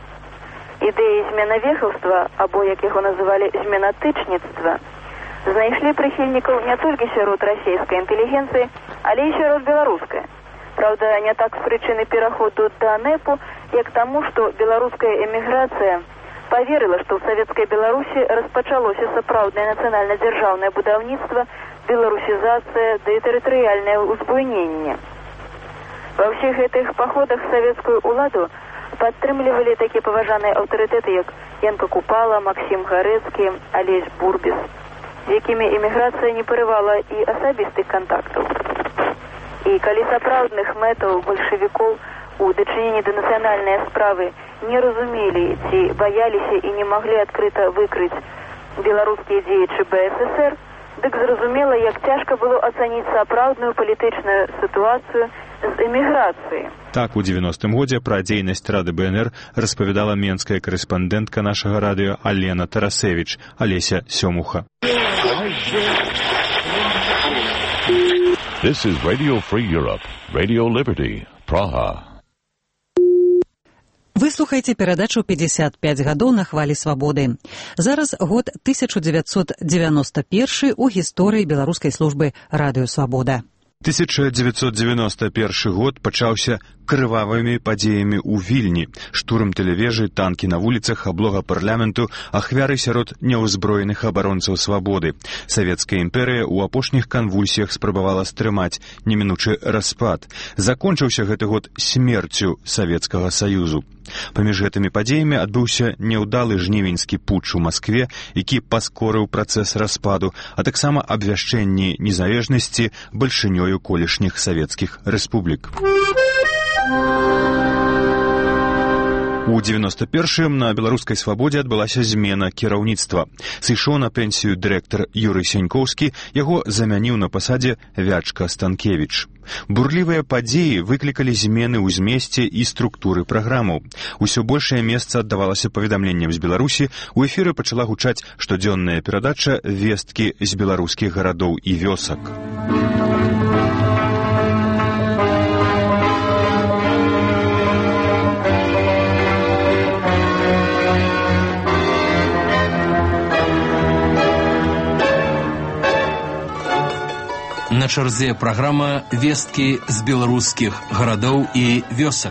Ідэі змена вехаўства, або, як яго называлі, зменатычніцтва, знайшлі прыхільнікаў не толькі сярод расійскай інтэлігенцыі, але і сярод беларускай. Правда, не так з прычыны пераходу да НЭПу, як таму, што беларуская эміграцыя поверила, што ў савецкай Беларусі распачалося сапраўднае нацыянальна-дзяржаўнае будаўніцтва, беларусізацыя, да і тэрытарыяльнае ўзбуйненне. Ва ўсіх гэтых паходах савецкую ўладу падтрымлівалі такія паважаныя аўтарытэты, як Янка Купала, Максім Гарэцкі, Алесь Бурбіс, з якімі эміграцыя не парывала і асабістых кантактаў. І калі сапраўдных мэтаў бальшавікоў у дачыненні да нацыянальнай справы не разумелі ці баяліся і не маглі адкрыта выкрыць беларускія дзеячы БССР, дык зразумела, як цяжка было ацаніць сапраўдную палітычную сітуацыю з эміграцыі. Так, у дзевяностым годзе пра дзейнасць Рады БНР распавядала менская карэспандэнтка нашага радыё Алена Тарасевіч, Алеся Сёмуха. This is Radio Free Europe, Radio Liberty, Praha. Вы слухаеце перадачу «пятьдесят пять гадоў на хвалі свабоды». Зараз год тысяча девятьсот девяносто первый у гісторыі беларускай службы «Радыё Свабода». тысяча девятьсот девяносто первый год пачаўся крывавымі падзеямі ў Вільні. Штурм тэлевежы, танкі на вуліцах, аблога парламенту, ахвяры сярод няўзброеных абаронцаў свабоды. Савецкая імперыя ў апошніх канвульсіях спрабавала стрымаць немінучы распад. Закончыўся гэты год смерцю Савецкага Саюзу. Паміж гэтымі падзеямі адбыўся няўдалы жнівеньскі путч у Маскве, які паскорыў працэс распаду, а таксама абвяшчэнні незалежнасці бальшынёю колішніх савецкіх рэспублік. У девяносто первым на беларускай свабодзе адбылася змена кіраўніцтва. Сышоў на пенсію дырэктар Юрый Сянькоўскі, яго замяніў на пасадзе Вячка Станкевіч. Бурлівыя падзеі выклікалі змены ў змесце і структуры праграмаў. Усё большае месца аддавалася паведамленням з Беларусі, у эфіры пачала гучаць штодзённая перадача «Весткі з беларускіх гарадоў і вёсак». На чарзе праграма «Весткі з беларускіх гарадоў і вёсак».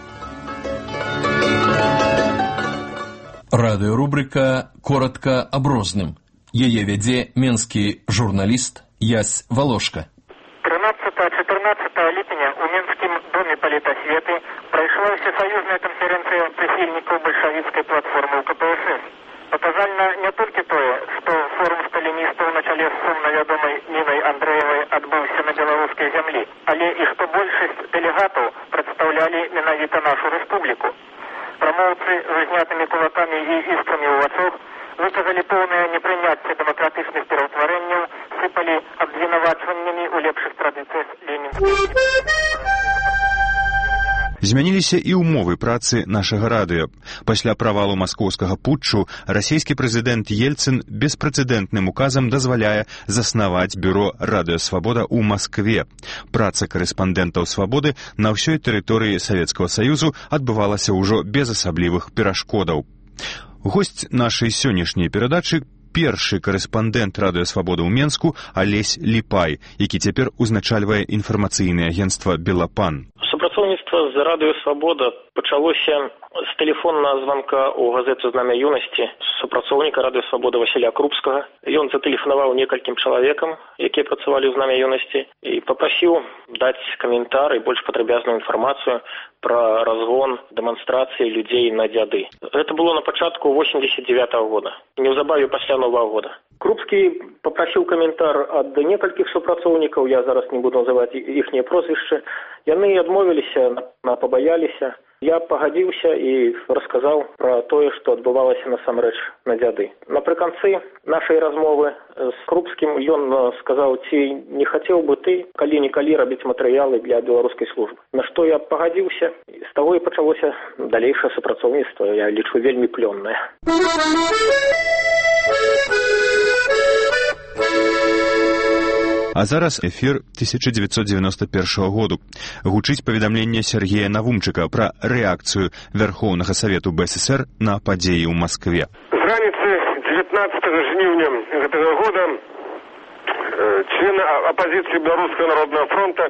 Радыёрубрыка «Коротка аб розным». Яе вядзе менскі журналіст Ясь Волошка. тринадцатого-четырнадцатого ліпеня у Менскім доме палітасветы прайшла всесаюзная канферэнцыя прыхільнікаў бальшавіцкай платформы ў ка пэ эс эс. Паказальна не толькі тое, што форум сталіністаў на чале з сумна вядомай Нінай Андрэевай адбыўся на беларускай зямлі, але і што большасць дэлегатаў прадстаўлялі менавіта нашу рэспубліку. Прамоўцы з знятымі кулакамі і іскрамі ў вачах выказалі поўнае непрыняцце дэмакратычных пераўтварэнняў, сыпалі абвінавачваннямі ў лепшых традыцыях ленінскай. Змяніліся і ўмовы працы нашага радыё. Пасля правалу маскоўскага путчу расійскі прэзідэнт Ельцын беспрэцэдэнтным указам дазваляе заснаваць бюро «Радыё Свабода» ў Маскве. Праца карэспандэнтаў «Свабоды» на ўсёй тэрыторыі Савецкага Саюзу адбывалася ўжо без асаблівых перашкодаў. Госць нашай сённяшняй перадачы першы карэспандэнт «Радыё Свабода» ў Менску Алесь Ліпай, які цяпер узначальвае інфармацыйнае агенцтва «Белапан». Супрацоўніцтва з «Радыё Свабода» пачалося з тэлефоннага званка ў газету «Знамя юнасці» супрацоўніка «Радыё Свабода» Васіля Крупскага. Ён затэлефанаваў некалькім чалавекам, якія працавалі ў «Знамя юнасці», і папрасіў даць каментар і больш падрабязную інфармацыю пра разгон дэманстрацыі людзей на дзяды. Гэта было на пачатку восемьдесят девятого года, неўзабаве пасля Новага года. Крупскі папрасіў каментар ад некалькіх супрацоўнікаў, я зараз не буду называць іхнія прозвішчы. Яны адмовіліся, пабаяліся. Я пагадзіўся і расказаў пра тое, што адбывалася насамрэч на дзяды. Напрыканцы нашай размовы з Крупскім ён сказаў, ці не хацеў бы ты калі-нікалі рабіць матэрыялы для беларускай службы. На што я пагадзіўся, і з таго і пачалося далейшае супрацоўніцтва, я лічу, вельмі плённае. А зараз эфір тысяча девятьсот девяносто первого году. Гучыць паведамленне Сергея Навумчыка пра рэакцыю Вярхоўнага Савету бэ эс эс эр на падзеі ў Маскве. З раніцы девятнадцатого жніўня гэтага года члены апозіцыі Беларускага народнага фронта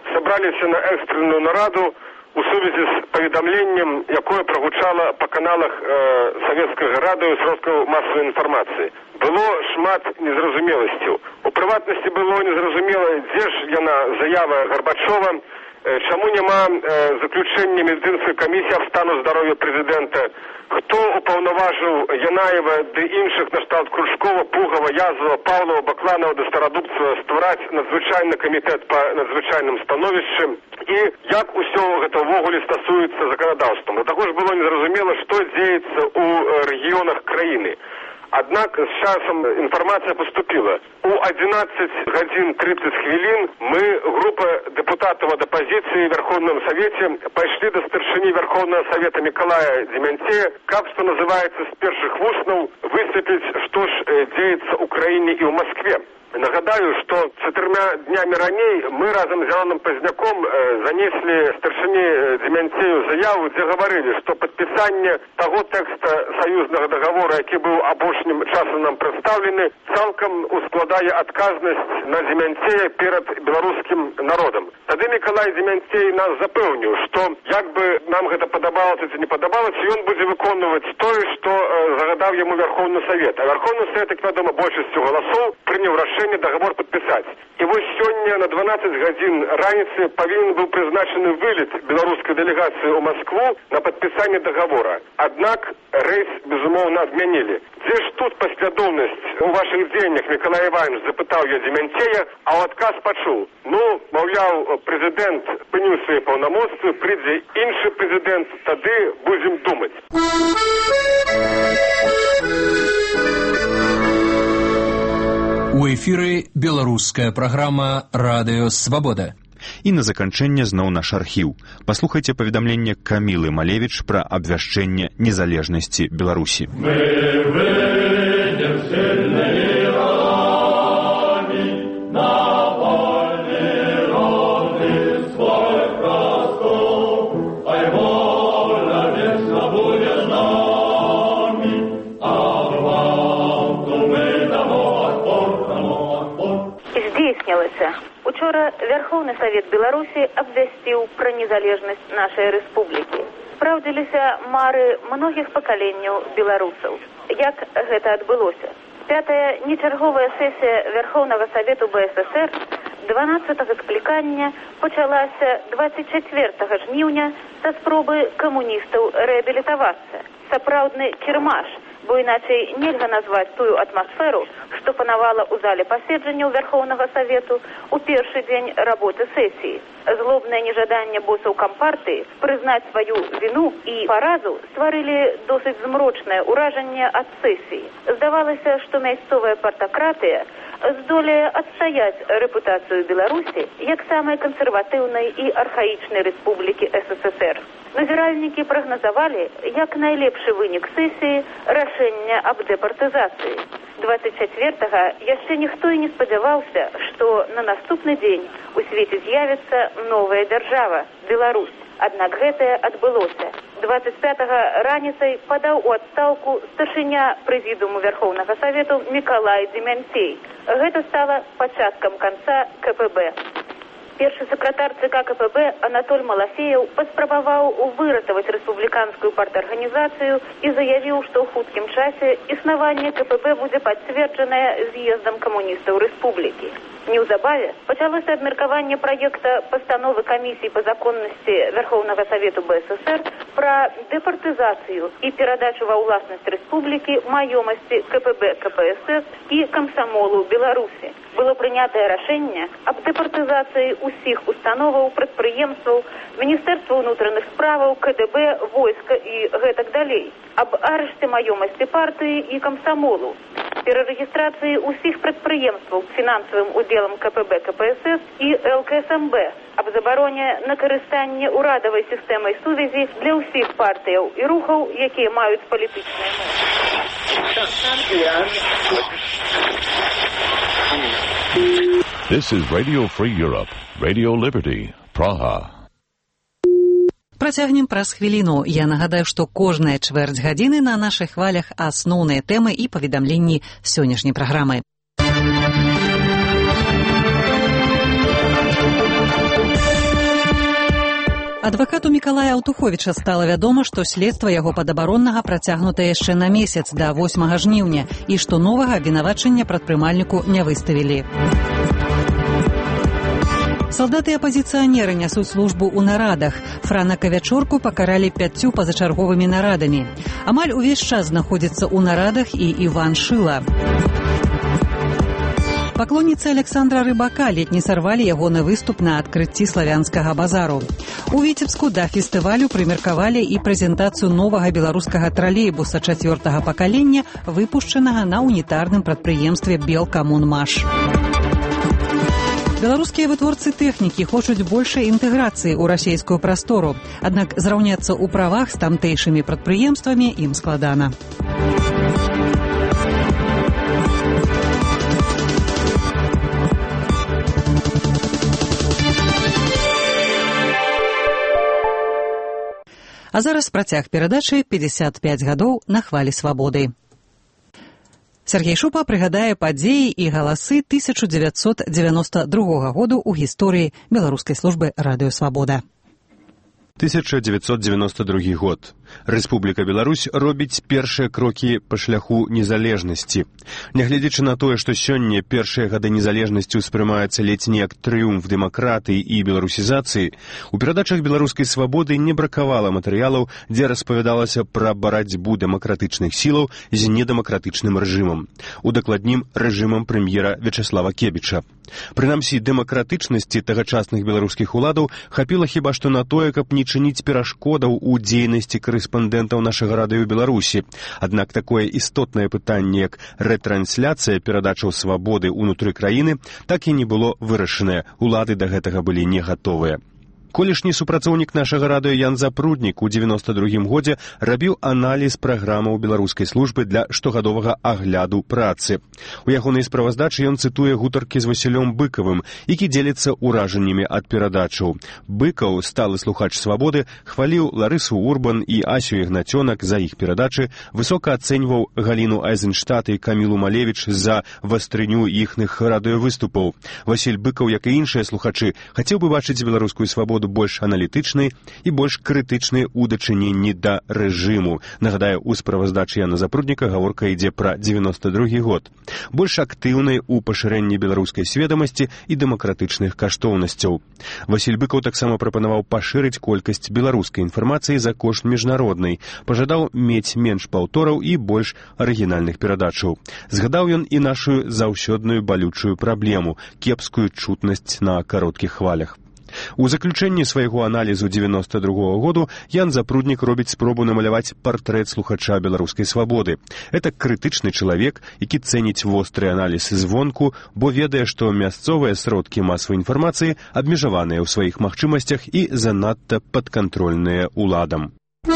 сабраліся на экстранную нараду у сувязі з паведамленнем, якое прагучала па каналах э, савецкага радыё і сродкаў масавай інфармацыі. Было шмат незразумеласцяў. У прыватнасці было незразумела, дзе ж яна заява Гарбачова, э, чаму няма э, заключэння медыцынскай камісіі аб стану здароўя прэзідэнта, хто упаўнаважыў Янаева ды іншых накшталт Кружкова, Пугава, Язова, Паўлова, Бакланова ды Старадубцева ствараць надзвычайны камітэт па надзвычайным становішчы і як усё гэта ўвогуле стасуецца заканадаўствам. Да таго ж было незразумела, што дзеецца ў рэгіёнах краіны. Аднак з часам інфармацыя поступила. У одиннадцать гадзін тридцать хвілін мы, група депутатов ад апозіцыі в Верховном Совете, пайшлі да старшыні Верховного Совета Миколая Демянтея, каб, што называецца, з першых вуснаў высветліць, што ж э, дзеецца ў краіне і ў Москве. Нагадаю, что четырьмя днями раней мы разом с Зеленым Поздняком э, занесли старшине Демянтею заяву, где говорили, что подписание того текста союзного договора, який был обошнім часом нам представлены, цалком ускладає отказность на Демянтея перед белорусским народом. Тады Миколай Демянтей нас запевнил, что як бы нам это подобалось или не подобалось, и он будет выполнять то, что э, загадал ему Верховный Совет. А Верховный Совет, как ведомо, большинству голосов принял решение договор подписать. И вот сегодня на двенадцать гадзін раніцы повинен был призначены вылет белорусской делегации в Москву на подписание договора. Однако рейс, безумовно, отменили. Где ж тут последовность у ваших денег, Миколай Иванович, запытал я Демянтея, а отказ почул. Ну, мовляв, президент спинив свої повномочства, прийде інший президент, тоді будемо думати. У эфіры беларуская праграма «Радыё Свабода». І на заканчэнне зноў наш архіў. Паслухайце паведамленне Камілы Малевіч пра абвяшчэнне незалежнасці Беларусі. Мы выйдем сильныя рами на вольны роды свой простор, ай воля вечна буде з нами, а вам то мы домой отпор. Здзейснілася. Учора Верховный Совет Беларуси абвясціў пра незалежнасць нашай рэспублікі. Спраўдзіліся мары многіх пакаленняў беларусаў. Як гэта адбылося? Пятая нечарговая сесія Верховного Совету БССР дванаццатага склікання пачалася двадцать чацвёртага жніўня са спробы камуністаў рэабілітавацца. Сапраўдны кірмаш, бо іначай нельга назваць тую атмасферу, што панавала ў зале паседжанняў Верховнага Совету у першы дзень работы сесіі. Злобнае нежаданне босаў кампартыі прызнаць сваю віну і паразу стварылі досыць змрочнае ўражанне ад сесіі. Здавалася, што мясцовая партакратыя здолее адстаяць рэпутацыю Беларусі як самай кансерватыўнай і архаічнай рэспублікі СССР. Назіральнікі прагназавалі як найлепшы вынік сесіі рашэння аб дэпартызацыі. двадцать чацвёртага яшчэ ніхто і не спадзяваўся, што на наступны дзень у свеце з'явіцца новая дзяржава – Беларусь. Аднак гэтае адбылося. двадцать пятага раніцай падаў у адстаўку старшыня прэзідыуму Верховнага Совету Миколай Демянтей. Гэта стала пачаткам канца КПБ. Першы сакратар ЦК КПБ Анатоль Малафеев паспрабаваў выратаваць рэспубліканскую партарганізацыю і заявіў, што ў хуткім часе існаванне КПБ будзе пацверджанае з'ездам камуністаў рэспублікі. Неўзабаве пачалося абмеркаванне праекта пастановы камісіі па законнасці Верховнага Совету БССР пра дэпартызацыю і перадачу ва ўласнасць рэспублікі маёмасці КПБ КПСС і камсамолу Беларусі. Было прынятае рашэнне аб дэпартызацыі усіх установаў, прадпрыемстваў, Міністэрства ўнутраных справаў, КДБ, войска і гэтак далей, аб арышце маёмасці партыі і камсамолу, перарэгістрацыі ўсіх прадпрыемстваў фінансавым удзелам КПБ КПСС і ЛКСМБ, аб забароне на карыстанне ўрадавай сістэмай сувязі для ўсіх партыяў і рухаў, якія маюць палітычныя моцы. This is Radio Free Europe, Radio Liberty, Praha. Працягнем праз хвіліну. Я нагадаю, што кожная чвэрць гадзіны на нашых хвалях асноўныя тэмы і паведамленні сённяшняй праграмы. Адвакату Мікалая Аўтуховіча стала вядома, што следства яго падабароннага працягнута яшчэ на месяц да восьмага жніўня і што новага абвінавачання прадпрымальніку не выставілі. Салдаты апазіцыянеры нясуць службу ў нарадах. Франака Вячорку пакаралі пяццю пазачарговымі нарадамі. Амаль увесь час знаходзіцца ў нарадах і Іван Шыла. Паклонніцы Александра Рыбака ледь не сарвалі ягоны выступ на адкрыцці славянскага базару. У Віцебску да фестывалю прымеркавалі і прэзентацыю новага беларускага тралейбуса чацвёртага пакалення, выпушчанага на унітарным прадпрыемстве «Белкамунмаш». Беларускія вытворцы тэхнікі хочуць большай інтэграцыі ў расейскую прастору, аднак зраўняцца ў правах з тамтэйшымі прадпрыемствамі ім складана. А зараз працяг перадачы «пятьдесят пять гадоў на хвалі свабоды». Сергей Шупа прыгадае падзеі і галасы тысяча дзевяцьсот дзевяноста другога году ў гісторыі беларускай службы радыёсвабода. тысяча дзевяцьсот дзевяносто другі год. Рэспубліка Беларусь робіць першыя крокі па шляху незалежнасці. Нягледзячы на тое, што сёння першыя гады незалежнасці ўспрымаюцца ледзь не як трыумф дэмакратыі і беларусізацыі, у перадачах беларускай свабоды не бракавала матэрыялаў, дзе распавядалася пра барацьбу дэмакратычных сілаў з недэмакратычным рэжымам. Удакладнім рэжымам прэм'ера Вячаслава Кебіча. Прынамсі, дэмакратычнасці тагачасных беларускіх уладаў хапіла хіба што на тое, каб не чыніць перашкодаў у дзейнасці корэспандэнтаў нашага радыё Беларусі. Аднак такое істотнае пытанне, як рэтрансляцыя перадачаў свабоды ўнутры краіны, так і не было вырашанае. Улады да гэтага былі не гатовыя. Колішні супрацоўнік нашага радыё Ян Запруднік у дзевяноста другім годзе рабіў аналіз праграмаў беларускай службы для штогадовага агляду працы. У ягонай справаздачы ён цытуе гутаркі з Васілём Быкавым, які дзеліцца ўражаннямі ад перадачаў. Быкаў, сталы слухач свабоды, хваліў Ларысу Урбан і Асю Ігнацёнак за іх перадачы, высока ацэньваў Галіну Айзенштат і Камілу Малевіч за вастрыню іхных радыёвыступаў. Васіль Быкаў, як і іншыя слухачы, хацеў бы бачыць беларускую свабоду больш аналітычнай і больш крытычнай у дачыненні да рэжыму. Нагадаю, у справаздачы Яна Запрудніка гаворка ідзе пра дзевяноста другі год. Больш актыўнай у пашырэнні беларускай сведамасці і дэмакратычных каштоўнасцяў. Васіль Быкаў таксама прапанаваў пашырыць колькасць беларускай інфармацыі за кошт міжнароднай, пажадаў мець менш паўтораў і больш арыгінальных перадачаў. Згадаў ён і нашу заўсёдную балючую праблему – кепскую чутнасць на кароткіх хвалях. У заключэнні свайго аналізу дзевяноста другога году Ян Запруднік робіць спробу намаляваць партрэт слухача беларускай свабоды. Это крытычны чалавек, які цэніць востры аналіз звонку, бо ведае, што мясцовыя сродкі масавай інфармацыі абмежаваныя ў сваіх магчымасцях і занадта падкантрольныя уладам.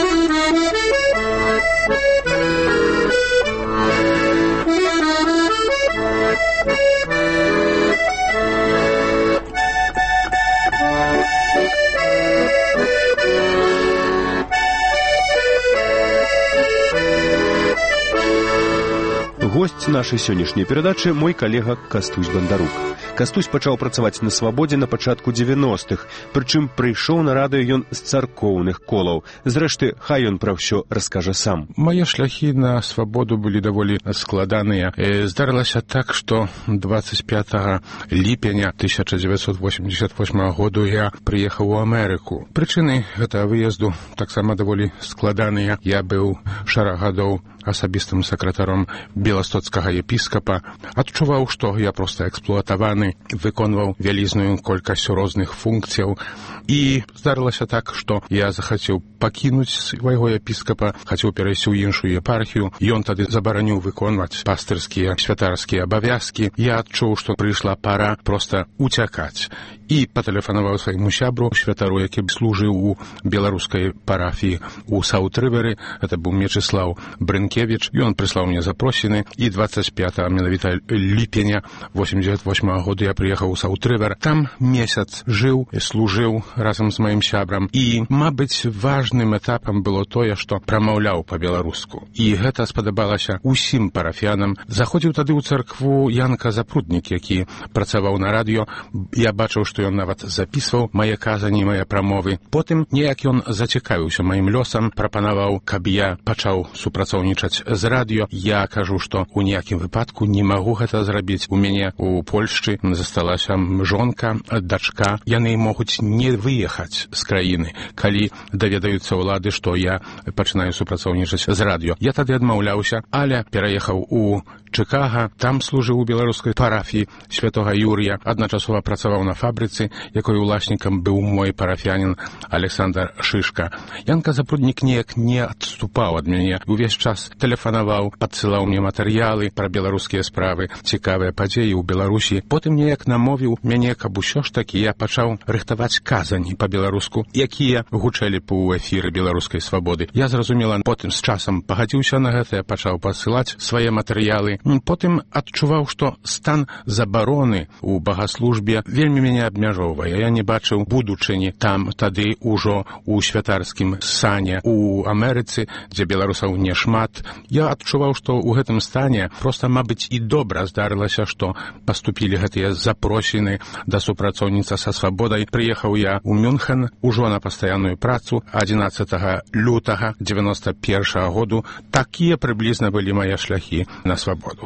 Госць нашай сённяшняй перадачы мой калега Кастусь Бандарук. Кастусь пачаў працаваць на свабодзе на пачатку дзевяностых, прычым прыйшоў на радыё ён з царкоўных колаў. Зрэшты, хай ён пра ўсё раскажа сам. Мае шляхі на свабоду былі даволі складаныя. Здарылася так, што двадцать пятага ліпеня тысяча дзевяцьсот восемьдесят восьмага году я прыехаў у Амерыку. Прычыны гэтага выезду таксама даволі складаныя. Я быў шэраг гадоў асабістым сакратаром беластоцкага епіскапа, адчуваў, што я проста эксплуатаваны, выконваў вялізную колькасць розных функцыяў. І здарылася так, што я захацеў пакінуць свайго епіскапа, хацеў перайсці ў іншую епархію. Ён тады забараніў выконваць пастырскія святарскія абавязкі. Я адчуў, што прыйшла пара проста уцякаць. І патэлефанаваў свайму сябру, святару, які служыў у беларускай парафіі у Саут-Рыверы. Это быў Мечыслаў Брынкевіч. Ён прыслаў мне запросіны. І двадцать пятага менавіта ліпеня восемьдесят восьмага года я прыехаў у Саут-Рывер. Там месяц жыў, служыў разам з маім сябрам. І, мабыць, важным этапам было тое, што прамаўляў па-беларуску. І гэта спадабалася усім парафіянам. Заходзіў тады ў царкву Янка Запруднік, які працаваў на радыё. Я бачыў, што што ён нават запісваў мае казані, мае прамовы. Потым неяк ён зацікавіўся маім лёсам, прапанаваў, каб я пачаў супрацоўнічаць з радыё. Я кажу, што ў ніякім выпадку не магу гэта зрабіць. У мяне у Польшчы засталася жонка, дачка. Яны могуць не выехаць з краіны, калі даведаюцца ўлады, што я пачынаю супрацоўнічаць з радыё. Я тады адмаўляўся, але пераехаў у Чыкага, там служыў у беларускай парафіі святога Юрія, адначасова працаваў на фабрыцы, якой уласнікам быў мой парафянін Александр Шышка. Янка Запруднік неяк не адступаў ад мяне, увесь час тэлефанаваў, падсылаў мне матэрыялы пра беларускія справы, цікавыя падзеі ў Беларусі. Потым неяк намовіў мяне, каб усё ж такі я пачаў рыхтаваць казані па-беларуску, якія гучэлі б у эфіры беларускай свабоды. Я зразумела, потым з часам пагадзіўся на гэта, я пачаў пасылаць свае матэрыялы. Потым адчуваў, што стан забароны ў багаслужбе вельмі мяне абмяжоўвае. Я не бачыў будучыні там тады ўжо ў святарскім сане у Амерыцы, дзе беларусаў не шмат. Я адчуваў, што ў гэтым стане проста, мабыць, і добра здарылася, што паступілі гэтыя запросіны да супрацоўніцтва са свабодай. Прыехаў я ў Мюнхен ужо на пастаянную працу адзінаццатага лютага дзевяноста першага году. Такія прыблізна былі мае шляхі на свабоду.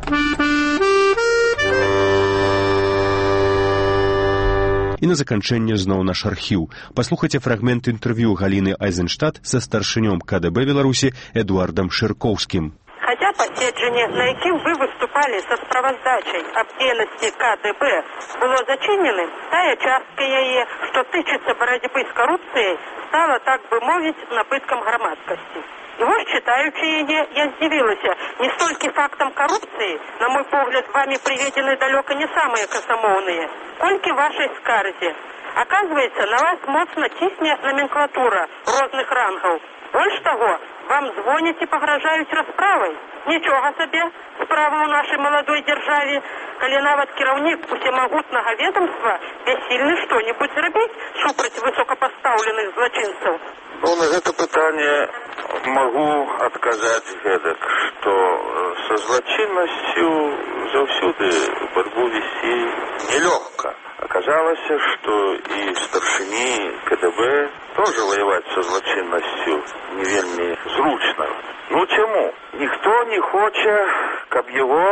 І на заканчэнне зноў наш архіў. Паслухайце фрагмент інтэрв'ю Галіны Айзенштадт са старшынём ка дэ бэ Беларусі Эдуардам Шыркоўскім. Хотя поседжение, на яким вы выступали со справоздачей об деятельности ка дэ бэ, было зачиненным, тая частка яе, что тычется борьбы с коррупцией, стала, так бы мовить, напытком громадскости. И вот, читаючи яе, я здивилася не столько фактом коррупции, на мой погляд, вами приведены далеко не самые косомовные, сколько вашей скарзе. Оказывается, на вас моцно тисне номенклатура розных рангов. Больше того, вам звонят и погрожают расправой. Ничего себе, справа у нашей молодой державе, коли нават кіраўнік усемагутнага ведомства бессильны что-нибудь зрабіць супраць высокопоставленных злочинцев. Ну, на гэта пытанне могу адказаць гэтак, што са злачыннасцю заўсёды барьбу весці нелёгка. Оказалось, что и старшине ка дэ бэ тоже воевать со злочинностью не вельми зручно. Ну чему? Никто не хочет, каб его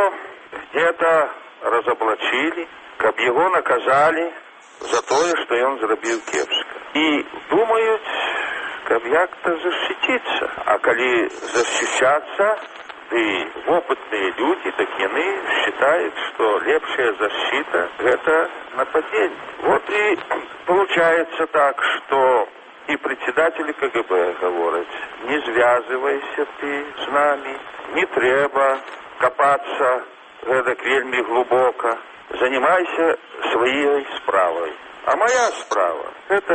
где-то разоблачили, каб его наказали за то, что он зрабіў кепска. И думают, каб як-то защититься. А коли защищаться, и опытные люди, так яны считают, что лепшая защита – это нападение. Вот и получается так, что и председатели ка гэ бэ говорят: не связывайся ты с нами, не треба копаться эдак вельми глубоко, занимайся своей справой. А моя справа – это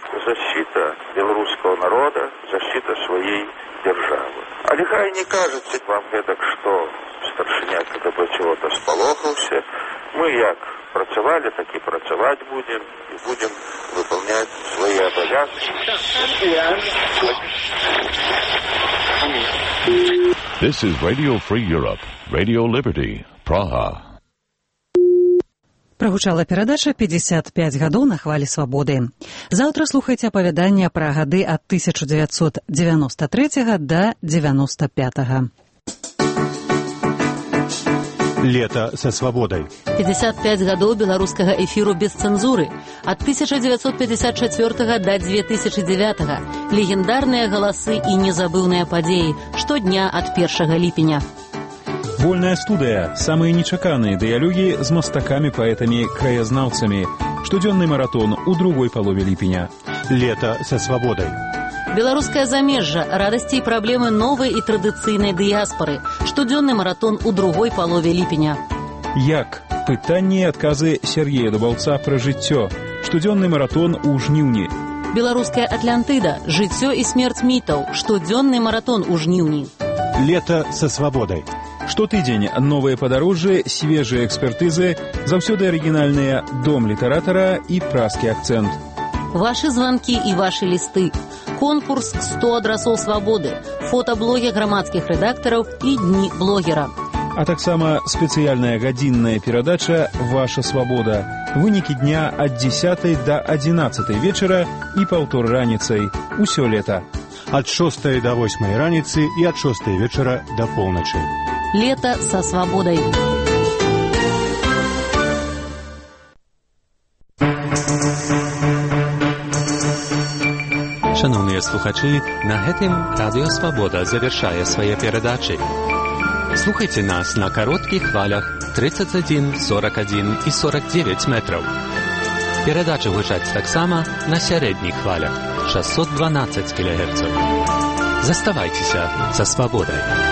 защита белорусского народа, защита своей державы. А нехай не кажется вам это, что старшиня ка дэ бэ чего-то сполохался. Мы як працевали, так и працевать будем, и будем выполнять свои обязанности. This is Radio Free Europe, Radio Liberty, Praha. Прагучала перадача «пятьдесят пять гадоў на хвалі свабоды». Заўтра слухайце апавяданне пра гады ад тысяча дзевяцьсот дзевяноста трэцяга да дзевяноста пятага. Лето со свободой. пятьдесят пять гадоў беларускага эфіру без цэнзуры. Ад тысяча дзевяцьсот пятьдесят чацвёртага да две тысячи девятага. Легендарныя галасы і незабыўныя падзеі. Штодня ад першага ліпеня. Вольная студыя. Самыя нечаканыя дыялогі з мастакамі, паэтамі, краязнаўцамі. Штодзённы маратон у другой палове ліпеня. Лето со свободой. Беларускае замежжа. Радасці і праблемы новай і традыцыйнай дыяспары. Штодзённы маратон у другой палове ліпеня. Як? Пытанні і адказы Сергея Дубаўца пра жыццё. Штодзённы маратон у жніўні. Беларуская Атлантыда. Жыццё і смерць мітаў. Штодзённы маратон у жніўні. Лето со свободой. Штотыдзень новыя падарожжы, свежыя экспертызы, заўсёды арыгінальныя дом літаратара і празкі акцэнт. Вашы званкі і вашы лісты. Конкурс сто адрасоў свабоды, фотаблогі грамадскіх рэдактараў і дні блогера. А таксама спецыяльная гадзінная перадача «Ваша свабода». Вынікі дня ад дзесятай да адзінаццатай вечара і паўтор раніцай. Усё лета. Ад шостай да восьмай раніцы і ад шостай вечара да поўначы. Лето со свободой. Шановні слухачі, на гэтым Радіо Свобода завершае свае перадачы. Слухайте нас на коротких хвалях тридцать один, сорок один и сорок девять метров. Передача гучаць таксама на сярэдніх хвалях шестьсот двенадцать килогерцев. Заставайтеся со свободой.